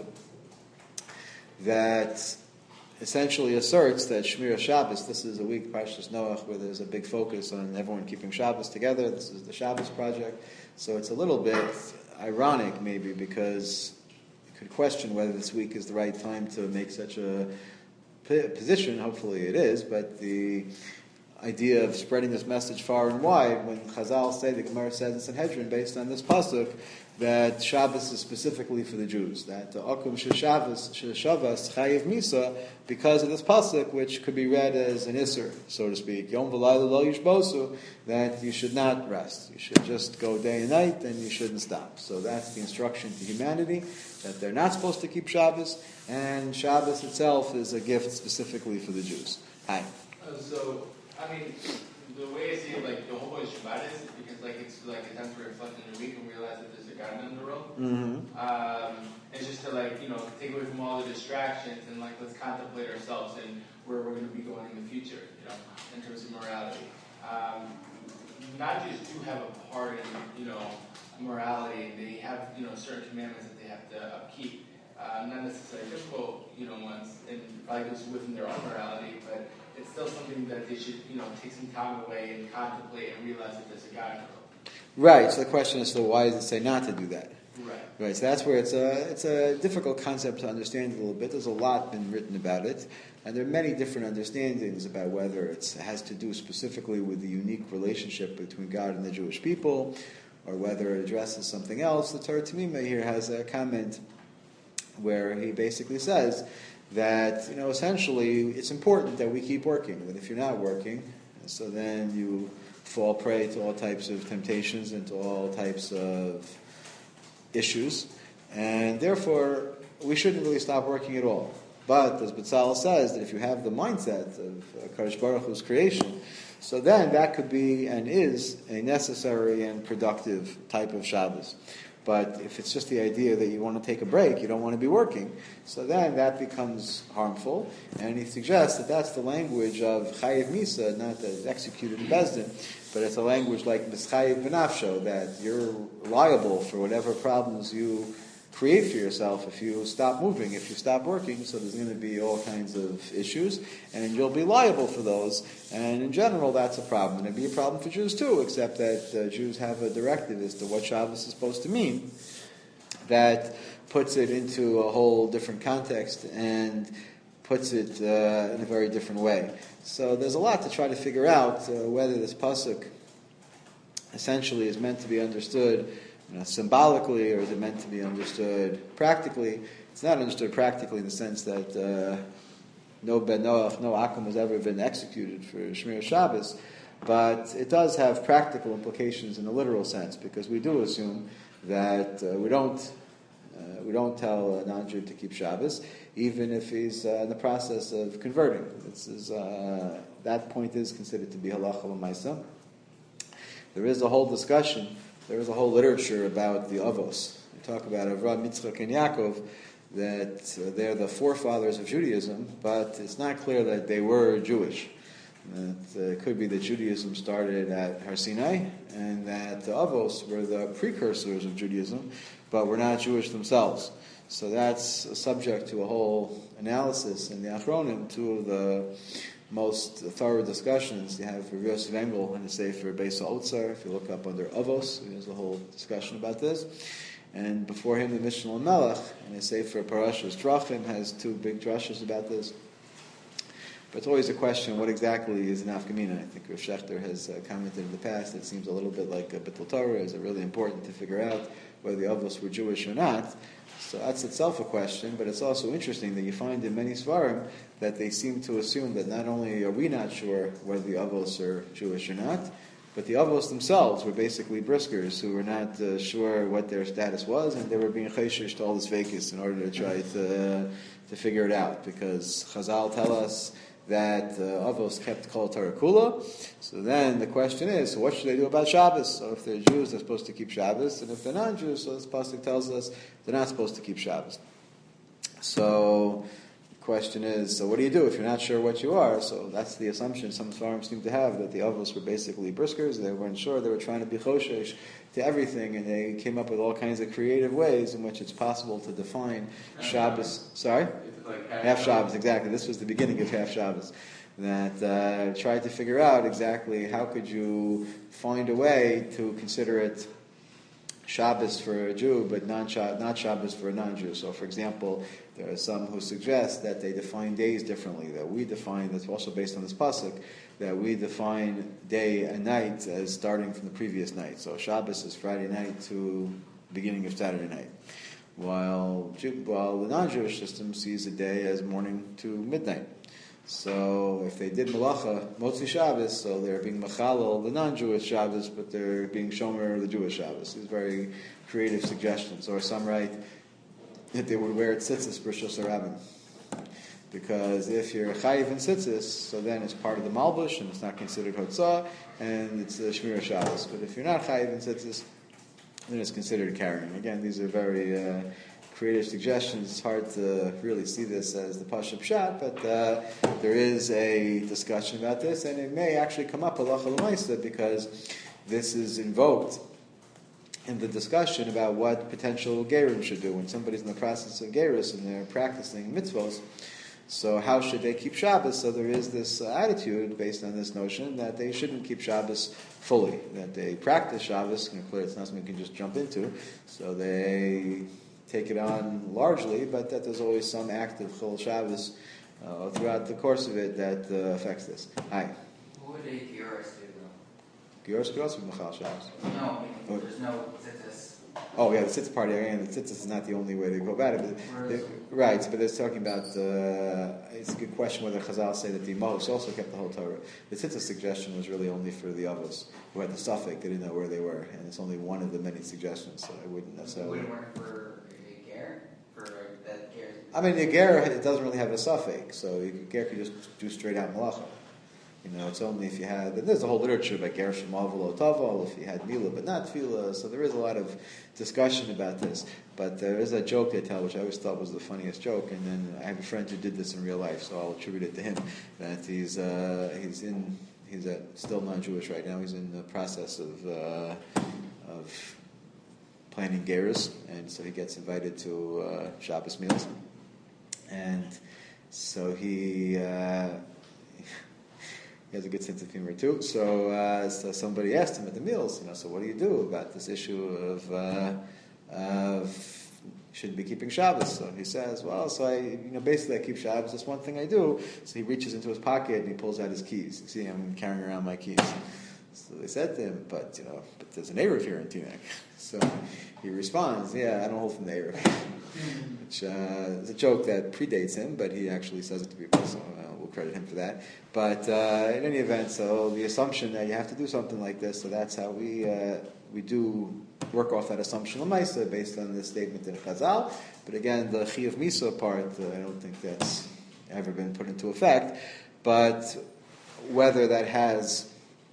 that essentially asserts that Shmir Shabbos, this is a week, Parshas Noach, where there's a big focus on everyone keeping Shabbos together. This is the Shabbos project. So it's a little bit ironic maybe, because you could question whether this week is the right time to make such a position. Hopefully it is, but the idea of spreading this message far and wide, when Chazal say, the Gemara says in Sanhedrin, based on this pasuk, that Shabbos is specifically for the Jews, that Akum Shabbos Shavas Chayiv Misa, because of this pasuk, which could be read as an Isser, so to speak, Yom V'Layla Lo Yishbosu, that you should not rest, you should just go day and night, and you shouldn't stop. So that's the instruction to humanity, that they're not supposed to keep Shabbos, and Shabbos itself is a gift specifically for the Jews. Hi. Uh, so, I mean, the way I see it, like, the whole point of Shabbat is because, like, it's like a time to reflect on the week and realize that there's a God in the world. Mm-hmm. Um, it's just to, like, you know, take away from all the distractions and, like, let's contemplate ourselves and where we're going to be going in the future, you know, in terms of morality. Um, non-Jews do have a part in, you know, morality, and they have, you know, certain commandments that they have to upkeep. Uh, not necessarily difficult, you know, ones, and probably goes within their own morality, but it's still something that they should, you know, take some time away and contemplate and realize that there's a God in the world. Right. So the question is, so why does it say not to do that? Right. Right. So that's where it's a it's a difficult concept to understand a little bit. There's a lot been written about it, and there are many different understandings about whether it's, it has to do specifically with the unique relationship between God and the Jewish people, or whether it addresses something else. The Torah Tamima here has a comment where he basically says that, you know, essentially it's important that we keep working. That if you're not working, so then you fall prey to all types of temptations and to all types of issues, and therefore we shouldn't really stop working at all. But as Betzalel says, that if you have the mindset of uh, Kadosh Baruch Hu's creation, so then that could be and is a necessary and productive type of Shabbos. But if it's just the idea that you want to take a break, you don't want to be working, so then that becomes harmful. And he suggests that that's the language of Chayiv Misa, not that it's executed in Bezdin, but it's a language like Mischayiv B'nafsho, that you're liable for whatever problems you create for yourself if you stop moving, if you stop working. So there's going to be all kinds of issues, and you'll be liable for those. And in general, that's a problem. And it'd be a problem for Jews too, except that uh, Jews have a directive as to what Shabbos is supposed to mean that puts it into a whole different context and puts it uh, in a very different way. So there's a lot to try to figure out uh, whether this pasuk essentially is meant to be understood, you know, symbolically, or is it meant to be understood practically? It's not understood practically in the sense that uh, no Ben Noach, no Akum has ever been executed for Shmir Shabbos, but it does have practical implications in a literal sense, because we do assume that uh, we don't uh, we don't tell a non-Jew to keep Shabbos, even if he's uh, in the process of converting. This is uh, that point is considered to be halacha l'maisa. There is a whole discussion. There is a whole literature about the avos. We talk about Avraham, Yitzchak, and Yaakov, that uh, they're the forefathers of Judaism, but it's not clear that they were Jewish. That, uh, it could be that Judaism started at Har Sinai, and that the Avos were the precursors of Judaism, but were not Jewish themselves. So that's subject to a whole analysis in the Achronim. Two of the most thorough discussions you have for Yosef Engel in the Sefer Beis HaOtzar. If you look up under Avos, there's a whole discussion about this. And before him, the Mishnah Melech, and the Sefer Parashas Drachim has two big drushes about this. But it's always a question, what exactly is an afkamina? I think Rav Shechter has uh, commented in the past, it seems a little bit like a Bittul Torah. Is it really important to figure out whether the Avos were Jewish or not? So that's itself a question, but it's also interesting that you find in many Svarim that they seem to assume that not only are we not sure whether the Avos are Jewish or not, but the Avos themselves were basically briskers who were not uh, sure what their status was, and they were being chayshish to all this vekis in order to try to, uh, to figure it out, because Chazal tell us that uh, Avos kept Kol Torah Kula. So then the question is, so what should they do about Shabbos? So if they're Jews, they're supposed to keep Shabbos, and if they're non-Jews, so this pasuk tells us they're not supposed to keep Shabbos. So the question is, so what do you do if you're not sure what you are? So that's the assumption some farms seem to have, that the Avos were basically briskers. They weren't sure. They were trying to be choshesh to everything, and they came up with all kinds of creative ways in which it's possible to define Shabbos. Sorry? Like Half, half Shabbos, exactly. This was the beginning of half Shabbos. That uh, tried to figure out exactly how could you find a way to consider it Shabbos for a Jew, but non not Shabbos for a non-Jew. So, for example, there are some who suggest that they define days differently. That we define, that's also based on this pasuk, that we define day and night as starting from the previous night. So Shabbos is Friday night to beginning of Saturday night. While, while the non-Jewish system sees a day as morning to midnight. So if they did malacha, Motzi Shabbos, so they're being machalal the non-Jewish Shabbos, but they're being shomer the Jewish Shabbos. These very creative suggestions. Or some write that they would wear it tzitzis b'Rosh Hashanah. Because if you're chayiv in tzitzis, so then it's part of the malbush, and it's not considered hotzah, and it's the Shmir Shabbos. But if you're not chayiv in tzitzis, then it's considered carrying. Again, these are very uh, creative suggestions. It's hard to really see this as the Pashup Pshat, but uh, there is a discussion about this, and it may actually come up halacha l'maisa, because this is invoked in the discussion about what potential gerim should do when somebody's in the process of gerus and they're practicing mitzvos. So how should they keep Shabbos? So there is this uh, attitude based on this notion that they shouldn't keep Shabbos fully, that they practice Shabbos, and clearly it's not something you can just jump into, so they take it on largely, but that there's always some act of Chol Shabbos uh, throughout the course of it that uh, affects this. Hi. What would a Gioris do though? Gioris could also be Machal Shabbos. No, I mean, there's no tzitzis. Oh yeah, the tzitz part, again, the tzitz is not the only way to go about it. But the, right, but it's talking about, uh, it's a good question whether Chazal say that the Imahos also kept the whole Torah. The tzitzis suggestion was really only for the Avos, who had the suffix, they didn't know where they were, and it's only one of the many suggestions, so I wouldn't necessarily... Would it work for a ger? For that ger? I mean, the ger, it doesn't really have a suffix, so the ger could just do straight out malacha. You know, it's only if you had, there's a whole literature about ger shemavel otaval, if you had mila but not tefillah, so there is a lot of discussion about this. But there is a joke they tell, which I always thought was the funniest joke, and then I have a friend who did this in real life, so I'll attribute it to him, that he's uh, he's in, he's at, still non-Jewish right now, he's in the process of uh, of planning gerus, and so he gets invited to uh, Shabbos meals, and so he... Uh, He has a good sense of humor too. So, uh, so somebody asked him at the meals, you know, so what do you do about this issue of, uh, of shouldn't be keeping Shabbos? So he says, well, so I, you know, basically I keep Shabbos. That's one thing I do. So he reaches into his pocket and he pulls out his keys. You see, I'm carrying around my keys. So they said to him, but, you know, but there's an Erev here in Teaneck. So he responds, yeah, I don't hold from the Erev. Which uh, is a joke that predates him, but he actually says it to people, so uh, we'll credit him for that. But uh, in any event, so the assumption that you have to do something like this, so that's how we uh, we do work off that assumption of Maisa based on this statement in Chazal. But again, the Chi of Misa part, uh, I don't think that's ever been put into effect. But whether that has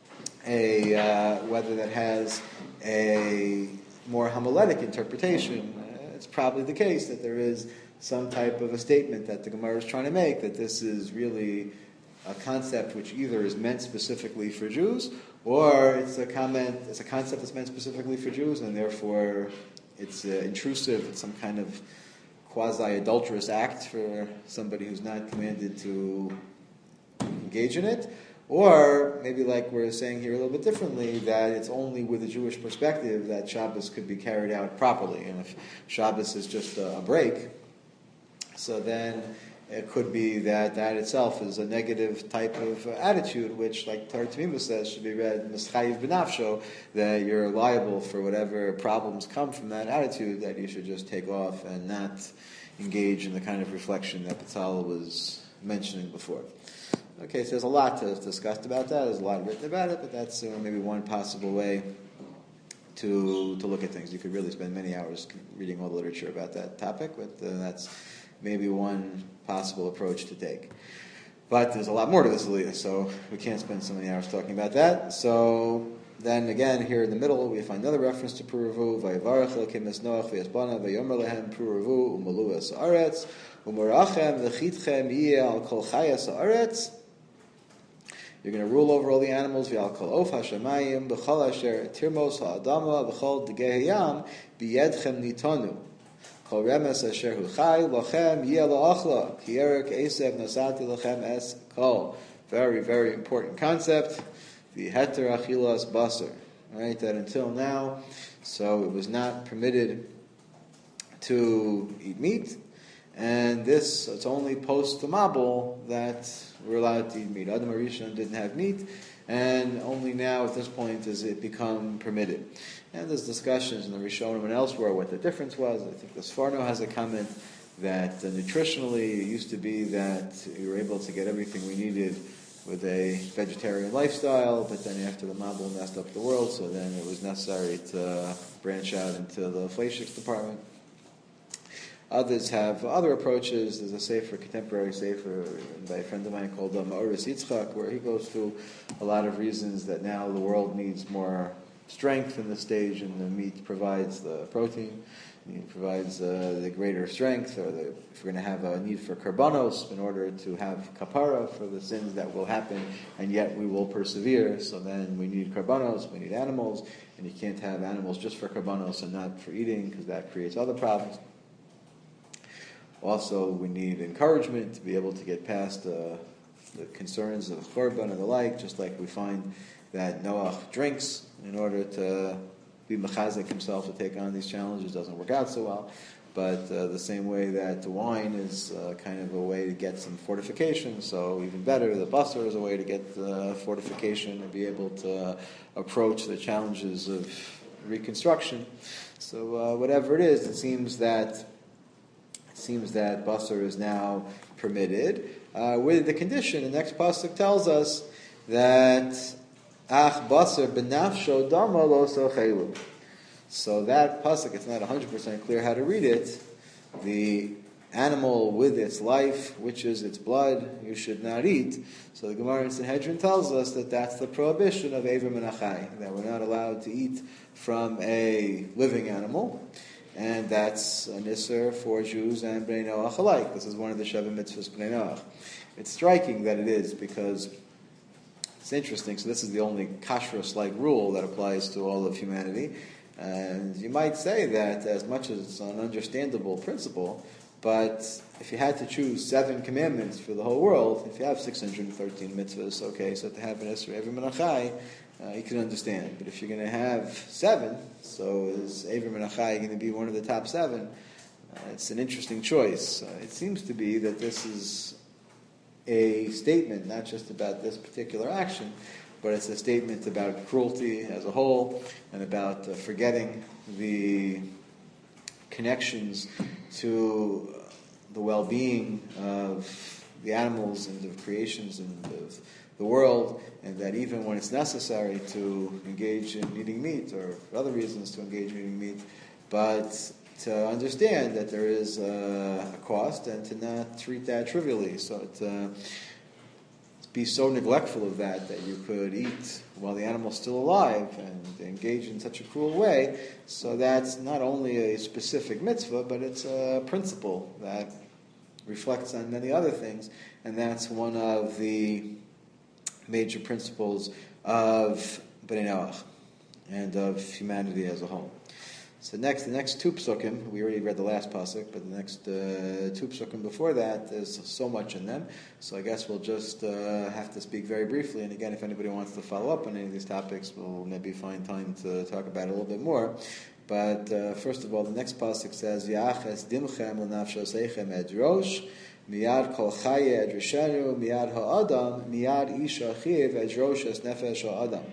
a uh, whether that has a more homiletic interpretation, uh, it's probably the case that there is some type of a statement that the Gemara is trying to make, that this is really a concept which either is meant specifically for Jews, or it's a comment, it's a concept that's meant specifically for Jews, and therefore it's uh, intrusive, it's some kind of quasi-adulterous act for somebody who's not commanded to engage in it. Or maybe, like we're saying here a little bit differently, that it's only with a Jewish perspective that Shabbos could be carried out properly. And if Shabbos is just a break, so then it could be that that itself is a negative type of attitude, which, like Torah Tamima says, should be read mischayiv b'nafsho, that you're liable for whatever problems come from that attitude, that you should just take off and not engage in the kind of reflection that Betzalel was mentioning before. Okay, so there's a lot to discussed about that. There's a lot written about it, but that's uh, maybe one possible way to to look at things. You could really spend many hours reading all the literature about that topic, but uh, that's maybe one possible approach to take. But there's a lot more to this aliyah, so we can't spend so many hours talking about that. So then again, here in the middle, we find another reference to Puravu. Vayivarach Elokim es Noach v'yasbana v'yomer lehem Puravu u'malu es haaretz u'merachem v'chitchem yiyeh al kol chayas haaretz. You're going to rule over all the animals. V'al kol of hashamayim b'chol asher tirmos ha'adama b'chol degei hayam b'yedchem nitonu. Kol remes asher hu chai lachem yeh la'achla ki erek esev nasati lachem es kol. Very, very important concept. The heter achilas basar. Right, that until now, so it was not permitted to eat meat, and this, it's only post the Mabul that we're allowed to eat meat. Adam Arishon didn't have meat, and only now at this point does it become permitted. And there's discussions in the Rishonim and elsewhere what the difference was. I think the Sforno has a comment that uh, nutritionally it used to be that we were able to get everything we needed with a vegetarian lifestyle, but then after the Mabul messed up the world, so then it was necessary to branch out into the Fleishiks department. Others have other approaches. There's a sefer, contemporary sefer, by a friend of mine called uh, Ma'oris Yitzchak, where he goes through a lot of reasons that now the world needs more strength in this stage, and the meat provides the protein. It provides uh, the greater strength, or the, if we're going to have a need for karbanos in order to have kapara for the sins that will happen, and yet we will persevere, so then we need karbanos, we need animals, and you can't have animals just for karbanos and not for eating, because that creates other problems. Also, we need encouragement to be able to get past uh, the concerns of korban and the like, just like we find that Noach drinks in order to be mechazik himself to take on these challenges. Doesn't work out so well, but uh, the same way that the wine is uh, kind of a way to get some fortification, so even better, the basar is a way to get uh, fortification and be able to uh, approach the challenges of reconstruction. So uh, whatever it is, it seems that it seems that basar is now permitted uh, with the condition. The next pasuk tells us that Ach basar benafsho dama lo sochelu. So that pasuk, it's not one hundred percent clear how to read it. The animal with its life, which is its blood, you should not eat. So the Gemara in Sanhedrin tells us that that's the prohibition of Eiver min Achai, that we're not allowed to eat from a living animal. And that's an Isser for Jews and Bnei Noach alike. This is one of the Sheva Mitzvahs Bnei Noach. It's striking that it is, because it's interesting. So this is the only kashrus-like rule that applies to all of humanity. And you might say that as much as it's an understandable principle, but if you had to choose seven commandments for the whole world, if you have six hundred thirteen mitzvahs, okay, so to have an Isra Eiver min Achai, uh, you can understand. But if you're going to have seven, so is Eiver min Achai going to be one of the top seven? Uh, it's an interesting choice. Uh, it seems to be that this is a statement, not just about this particular action, but it's a statement about cruelty as a whole and about uh, forgetting the connections to the well-being of the animals and of creations and of the world, and that even when it's necessary to engage in eating meat or for other reasons to engage in eating meat, but to understand that there is a, a cost and to not treat that trivially. So to be so neglectful of that that you could eat while the animal's still alive and engage in such a cruel way. So that's not only a specific mitzvah, but it's a principle that reflects on many other things, and that's one of the major principles of Bnei Noach and of humanity as a whole. So next, the next two psukim, we already read the last pasuk, but the next uh, two psukim before that, there's so much in them. So I guess we'll just uh, have to speak very briefly. And again, if anybody wants to follow up on any of these topics, we'll maybe find time to talk about it a little bit more. But uh, first of all, the next pasuk says, "V'yaches dimchem l'nafshoseichem edrosh, miyad kol chaye edroshenu, miyad ha'adam, miyad ish achiv edrosh es nefesh ha'adam."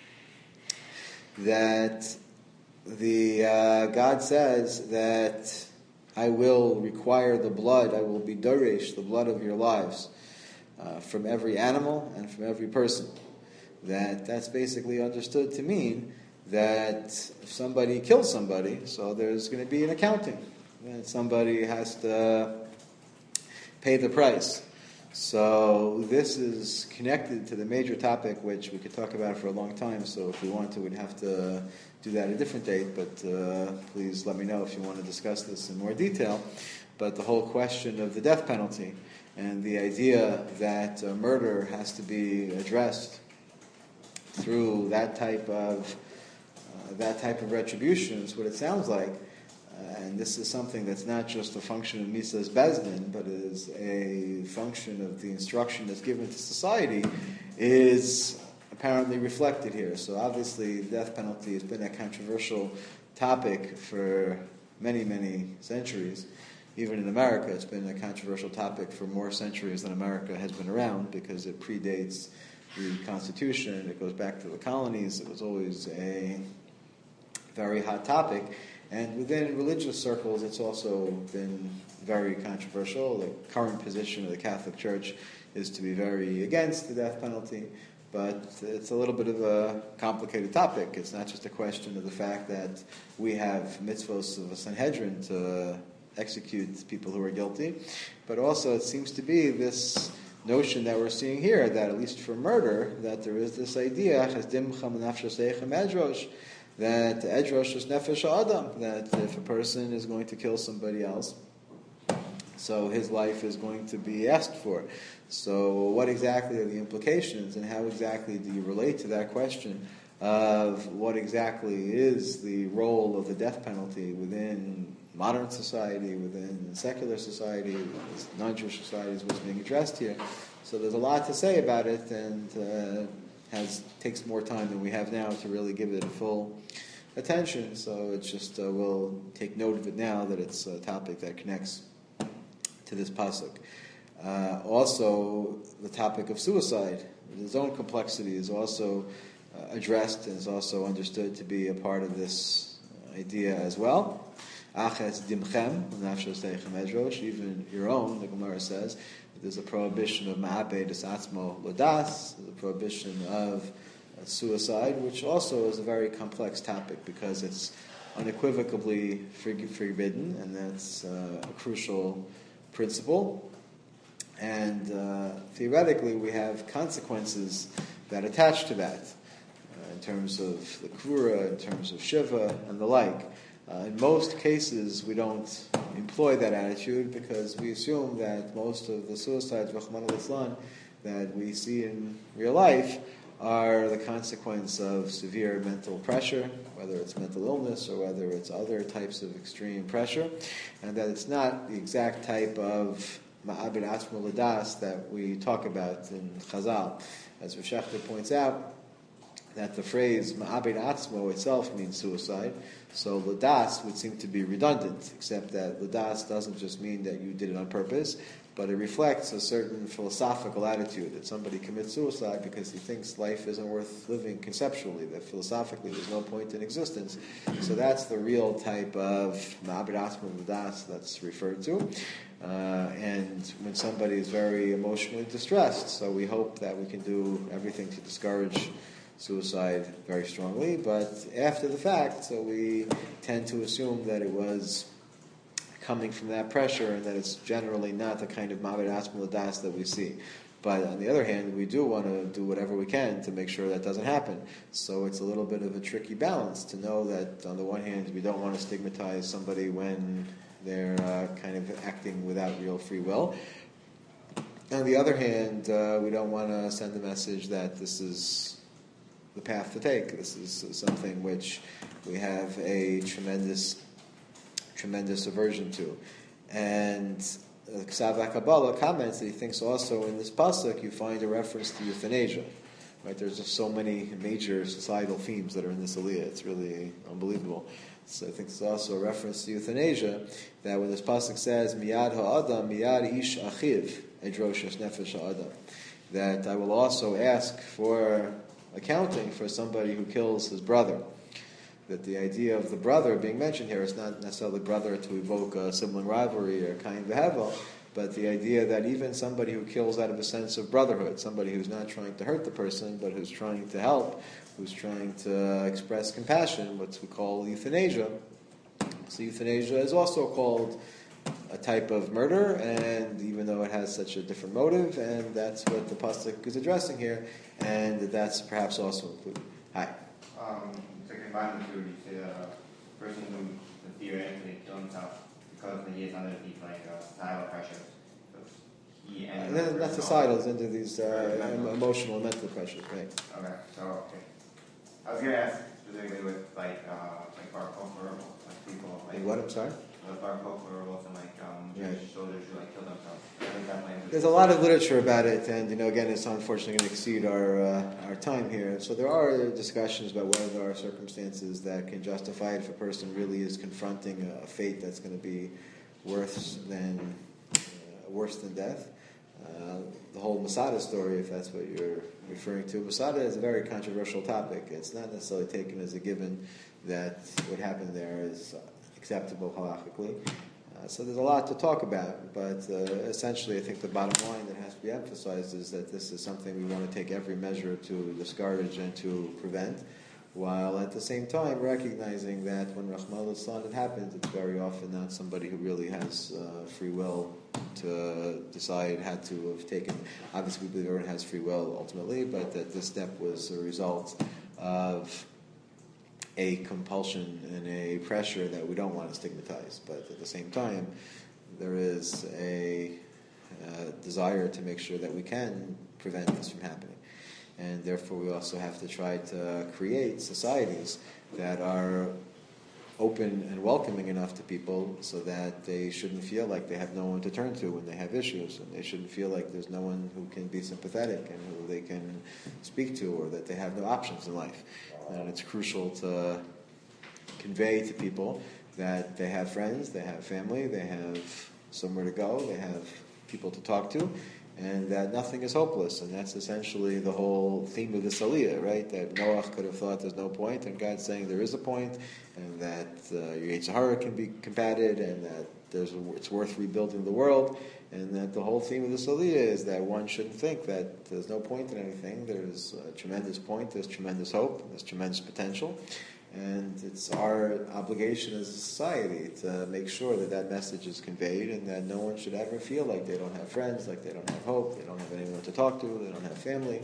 That the uh, God says that I will require the blood, I will be dorish, the blood of your lives, uh, from every animal and from every person. That that's basically understood to mean that if somebody kills somebody, so there's going to be an accounting. That somebody has to pay the price. So this is connected to the major topic, which we could talk about for a long time. So if we want to, we'd have to do that at a different date. But uh, please let me know if you want to discuss this in more detail. But the whole question of the death penalty and the idea that uh, murder has to be addressed through that type of uh, that type of retribution is what it sounds like. Uh, and this is something that's not just a function of Mises Bezdin, but is a function of the instruction that's given to society, is apparently reflected here. So obviously, the death penalty has been a controversial topic for many, many centuries. Even in America, it's been a controversial topic for more centuries than America has been around, because it predates the Constitution. It goes back to the colonies. It was always a very hot topic. And within religious circles, it's also been very controversial. The current position of the Catholic Church is to be very against the death penalty, but it's a little bit of a complicated topic. It's not just a question of the fact that we have mitzvos of a Sanhedrin to execute people who are guilty, but also it seems to be this notion that we're seeing here, that at least for murder, that there is this idea, that edrosh is nefesh ha'adam, that if a person is going to kill somebody else, so his life is going to be asked for. So what exactly are the implications, and how exactly do you relate to that question of what exactly is the role of the death penalty within modern society, within secular society, non-Jewish societies, what's being addressed here? So there's a lot to say about it, and uh, has takes more time than we have now to really give it a full attention. So it's just uh, we'll take note of it now that it's a topic that connects to this pasuk. Uh, also, the topic of suicide, its own complexity, is also uh, addressed and is also understood to be a part of this idea as well. Aches dimchem, even your own, the Gemara says, there's a prohibition of ma'abed atzmo lodas, there's a prohibition of uh, suicide, which also is a very complex topic because it's unequivocally forbidden, and that's uh, a crucial principle. And uh, theoretically, we have consequences that attach to that, uh, in terms of the kura, in terms of shiva, and the like. Uh, in most cases, we don't employ that attitude because we assume that most of the suicides, Rahman al-Islam, that we see in real life are the consequence of severe mental pressure, whether it's mental illness or whether it's other types of extreme pressure, and that it's not the exact type of ma'abed atzmo ladas that we talk about in Chazal. As Rav Shechter points out, that the phrase ma'abed atzmo itself means suicide. So ladas would seem to be redundant, except that ladas doesn't just mean that you did it on purpose, but it reflects a certain philosophical attitude that somebody commits suicide because he thinks life isn't worth living conceptually, that philosophically there's no point in existence. So that's the real type of ma'abed atzmo ladas that's referred to. Uh, and when somebody is very emotionally distressed, so we hope that we can do everything to discourage suicide very strongly, but after the fact, so we tend to assume that it was coming from that pressure and that it's generally not the kind of ma'abed atzmo ladas that we see. But on the other hand, we do want to do whatever we can to make sure that doesn't happen. So it's a little bit of a tricky balance to know that on the one hand, we don't want to stigmatize somebody when they're uh, kind of acting without real free will. On the other hand, uh, we don't want to send the message that this is the path to take. This is something which we have a tremendous, tremendous aversion to. And uh, Ksav HaKabbalah comments that he thinks also in this pasuk you find a reference to euthanasia. Right? There's just so many major societal themes that are in this aliyah. It's really unbelievable. So I think it's also a reference to euthanasia, that when this pasuk says miyad ha'adam miyad ish achiv edrosh nefesh ha'adam, that I will also ask for accounting for somebody who kills his brother. That the idea of the brother being mentioned here is not necessarily brother to evoke a sibling rivalry or kain v'hevel, but the idea that even somebody who kills out of a sense of brotherhood, somebody who's not trying to hurt the person, but who's trying to help, who's trying to express compassion, what we call euthanasia. So euthanasia is also called a type of murder, and even though it has such a different motive, and that's what the pasuk is addressing here, and that's perhaps also included. Hi. Um, to combine the two, you say that a person who theoretically killed himself because he is under these like uh, societal pressures. He Uh, then not societal, it's into these uh, em- emotional and mental pressures, right? Okay, so okay. I was gonna ask specifically with like uh, like Bar Kokhba, like people like What, I'm sorry? with Bar Kokhba and like um, Right. Jewish soldiers who like killed themselves. I think that might be- There's a lot of literature about it, and you know, again, it's unfortunately going to exceed our uh, our time here. So there are discussions about whether there are circumstances that can justify it if a person really is confronting a fate that's going to be worse than uh, worse than death. Uh, the whole Masada story, if that's what you're referring to, Masada is a very controversial topic. It's not necessarily taken as a given that what happened there is acceptable halachically. Uh, so there's a lot to talk about, but uh, essentially I think the bottom line that has to be emphasized is that this is something we want to take every measure to discourage and to prevent, while at the same time recognizing that when Rahman al-Islam it happens, it's very often not somebody who really has uh, free will to decide how to have taken. Obviously we believe everyone has free will ultimately, but that this step was a result of a compulsion and a pressure that we don't want to stigmatize, but at the same time, there is a uh, desire to make sure that we can prevent this from happening. And therefore we also have to try to create societies that are open and welcoming enough to people so that they shouldn't feel like they have no one to turn to when they have issues, and they shouldn't feel like there's no one who can be sympathetic and who they can speak to, or that they have no options in life. And it's crucial to convey to people that they have friends, they have family, they have somewhere to go, they have people to talk to, and that nothing is hopeless. And that's essentially the whole theme of this aliyah, right? That Noach could have thought there's no point, and God's saying there is a point, and that uh, your Yetzer Hara can be combated, and that there's a, it's worth rebuilding the world, and that the whole theme of this aliyah is that one shouldn't think that there's no point in anything. There's a tremendous point, there's tremendous hope, there's tremendous potential, and it's our obligation as a society to make sure that that message is conveyed, and that no one should ever feel like they don't have friends, like they don't have hope, they don't have anyone to talk to, they don't have family.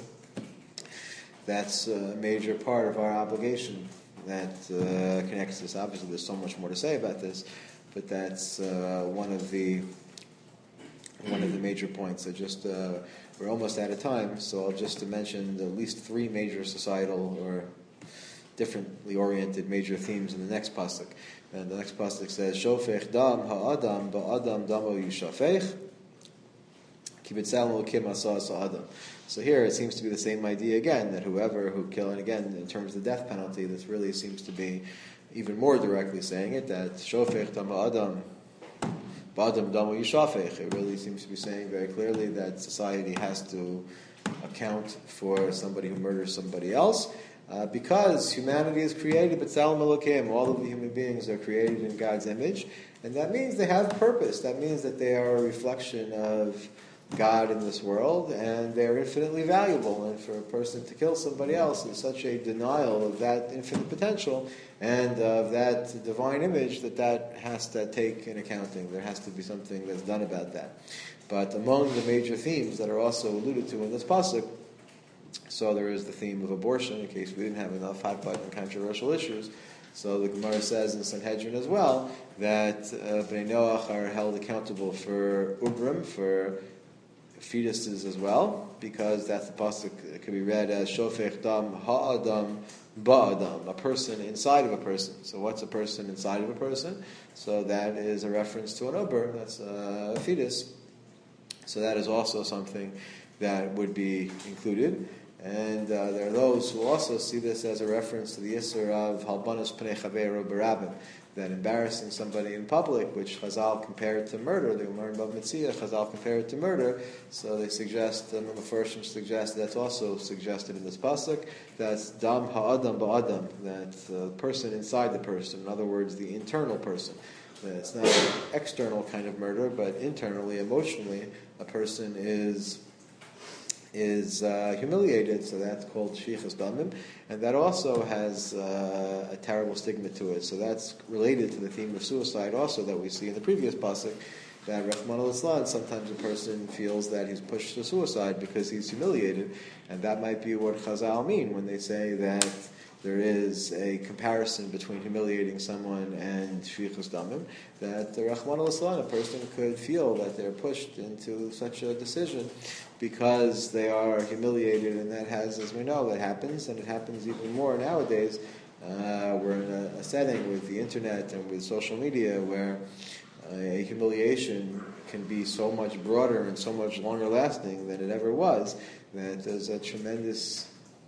That's a major part of our obligation that uh, connects this. Obviously, there's so much more to say about this, but that's uh, one of the one of the major points. So just uh, we're almost out of time, so I'll just mention at least three major societal or differently oriented major themes in the next pasuk. And the next pasuk says, "Shofech dam ha'adam ba'adam damo yishafech." So here it seems to be the same idea again, that whoever who kill, and again in terms of the death penalty, this really seems to be even more directly saying it, that shofech dam adam ba'adam damu yishafech. It really seems to be saying very clearly that society has to account for somebody who murders somebody else, uh, because humanity is created, b'tzelem Elokim, all of the human beings are created in God's image, and that means they have purpose. That means that they are a reflection of God in this world, and they're infinitely valuable. And for a person to kill somebody else is such a denial of that infinite potential and of that divine image that that has to take in accounting. There has to be something that's done about that. But among the major themes that are also alluded to in this pasuk, so there is the theme of abortion, in case we didn't have enough hot button controversial issues. So the Gemara says in Sanhedrin as well that uh, Bnei Noach are held accountable for ubrim, for fetuses as well, because that's the pasuk that can be read as shofech dam ha'adam ba'adam, a person inside of a person. So what's a person inside of a person? So that is a reference to an uber, that's a fetus. So that is also something that would be included. And uh, there are those who also see this as a reference to the Yisur of halbanos pnei chaveiro barabim, that embarrassing somebody in public, which Chazal compared to murder. The Gemara in Bava Metzia, Chazal compared to murder. So they suggest, um, the Mefarshim suggest that's also suggested in this pasuk. That's dam ha'adam ba'adam, that's the person inside the person. In other words, the internal person. That it's not an external kind of murder, but internally, emotionally, a person is is uh, humiliated, so that's called shfichas damim, and that also has uh, a terrible stigma to it. So that's related to the theme of suicide also that we see in the previous pasuk, that Rahman al-Islam, sometimes a person feels that he's pushed to suicide because he's humiliated, and that might be what Chazal mean when they say that there is a comparison between humiliating someone and shfichus damim, that the Rahman al-Islam, a person could feel that they're pushed into such a decision because they are humiliated, and that has, as we know, that happens, and it happens even more nowadays. Uh, we're in a, a setting with the internet and with social media where uh, a humiliation can be so much broader and so much longer lasting than it ever was, that there's a tremendous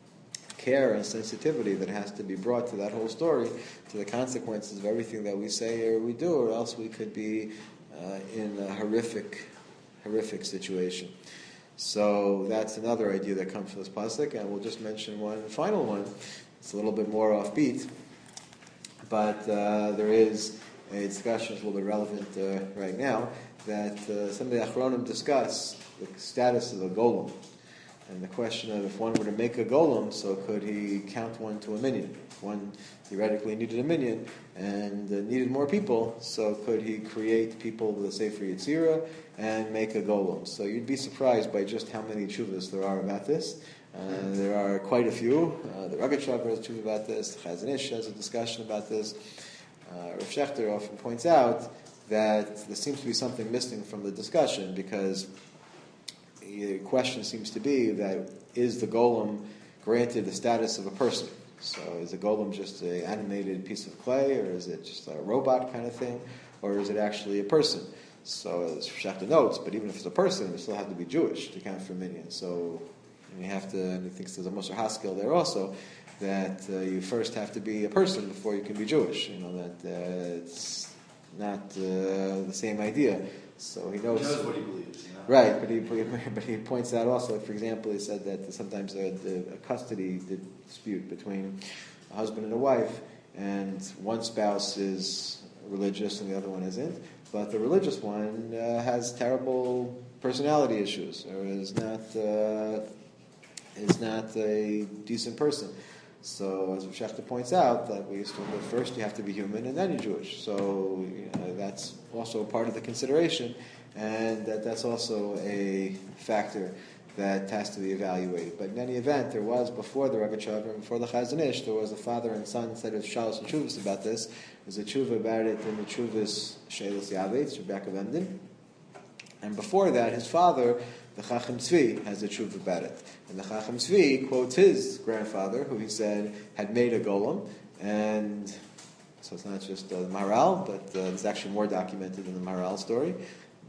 care and sensitivity that has to be brought to that whole story, to the consequences of everything that we say or we do, or else we could be uh, in a horrific, horrific situation. So that's another idea that comes from this pasuk, and we'll just mention one final one. It's a little bit more offbeat, but uh, there is a discussion that's a little bit relevant uh, right now, that uh, some of the Achronim discuss the status of a golem. And the question of if one were to make a golem, so could he count one to a minion? If one theoretically needed a minion and uh, needed more people, so could he create people with a Sefer Yetzirah and make a golem? So you'd be surprised by just how many tshuvas there are about this. Uh, there are quite a few. Uh, the Rogatchover has a tshuva about this. The Chazon Ish has a discussion about this. Uh, Rav Shechter often points out that there seems to be something missing from the discussion, because the question seems to be that is the golem granted the status of a person? So is a golem just an animated piece of clay, or is it just a robot kind of thing, or is it actually a person? So as Shechter notes, but even if it's a person, it still have to be Jewish to count for minion. So you have to, and he thinks there's a Musar Haskell there also, that uh, you first have to be a person before you can be Jewish. You know, that uh, it's not uh, the same idea. So he knows, he knows what he believes, you know? Right, but he but he points out also, for example, he said that sometimes a, a custody dispute between a husband and a wife, and one spouse is religious and the other one isn't, but the religious one uh, has terrible personality issues, or is not uh, is not a decent person. So, as Shechter points out, that we assume that first you have to be human and then you're Jewish. So, you know, that's also part of the consideration, and that that's also a factor that has to be evaluated. But in any event, there was, before the Rogatchover and before the Chazon Ish, there was a father and son set of Shalos and Chuvas about this. There's a Chuva about it in the Chuvas Shelos Yavetz, Rebecca of Emden. And before that, his father, the Chacham Tzvi, has a tshuva about it. And the Chacham Tzvi quotes his grandfather, who he said had made a golem, and so it's not just uh, the Maharal, but uh, it's actually more documented in the Maharal story.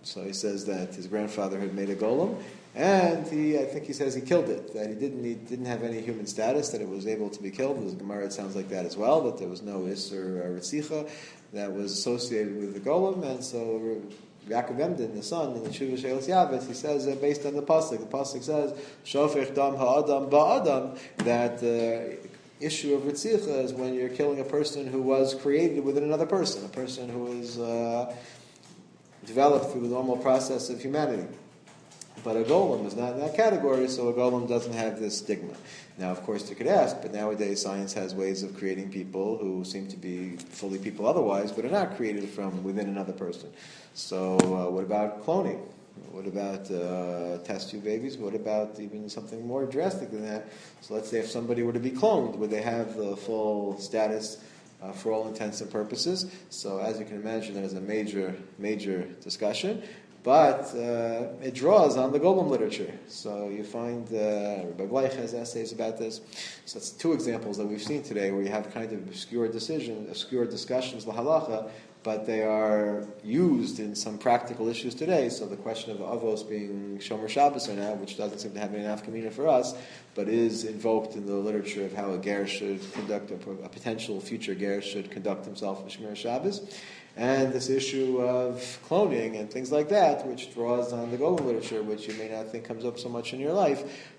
So he says that his grandfather had made a golem, and he, I think he says he killed it, that he didn't he didn't have any human status, that it was able to be killed. In the Gemara, it sounds like that as well, that there was no Isser Ritzicha that was associated with the golem, and so Yaakov Emden, the son, in the Tshuva She'elas Yavetz, he says, uh, based on the pasuk, the pasuk says, Shofech dam ha'adam ba'adam, that the uh, issue of Ritzicha is when you're killing a person who was created within another person, a person who was uh, developed through the normal process of humanity. But a golem is not in that category, so a golem doesn't have this stigma. Now, of course, you could ask, but nowadays science has ways of creating people who seem to be fully people otherwise, but are not created from within another person. So uh, what about cloning? What about uh, test tube babies? What about even something more drastic than that? So let's say if somebody were to be cloned, would they have the full status uh, for all intents and purposes? So as you can imagine, that is a major, major discussion. But uh, it draws on the golem literature. So you find uh, Rabbi Bleich has essays about this. So that's two examples that we've seen today where you have kind of obscure decisions, obscure discussions, lahalacha, but they are used in some practical issues today. So the question of avos being Shomer Shabbos or not, which doesn't seem to have any nafkamina for us, but is invoked in the literature of how a ger should conduct, a, a potential future ger should conduct himself in Shomer Shabbos. And this issue of cloning and things like that, which draws on the golem literature, which you may not think comes up so much in your life,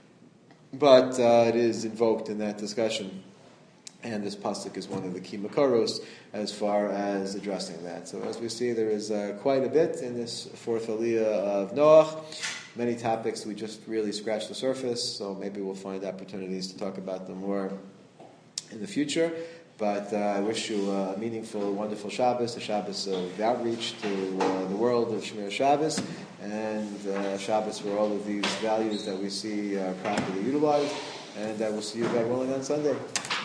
but uh, it is invoked in that discussion. And this pasuk is one of the key makaros as far as addressing that. So as we see, there is uh, quite a bit in this fourth aliyah of Noach. Many topics, we just really scratched the surface, so maybe we'll find opportunities to talk about them more in the future. But uh, I wish you a meaningful, wonderful Shabbos, a Shabbos of outreach to uh, the world of Shemir Shabbos, and uh, Shabbos where all of these values that we see are properly utilized. And I will see you, God willing, on Sunday.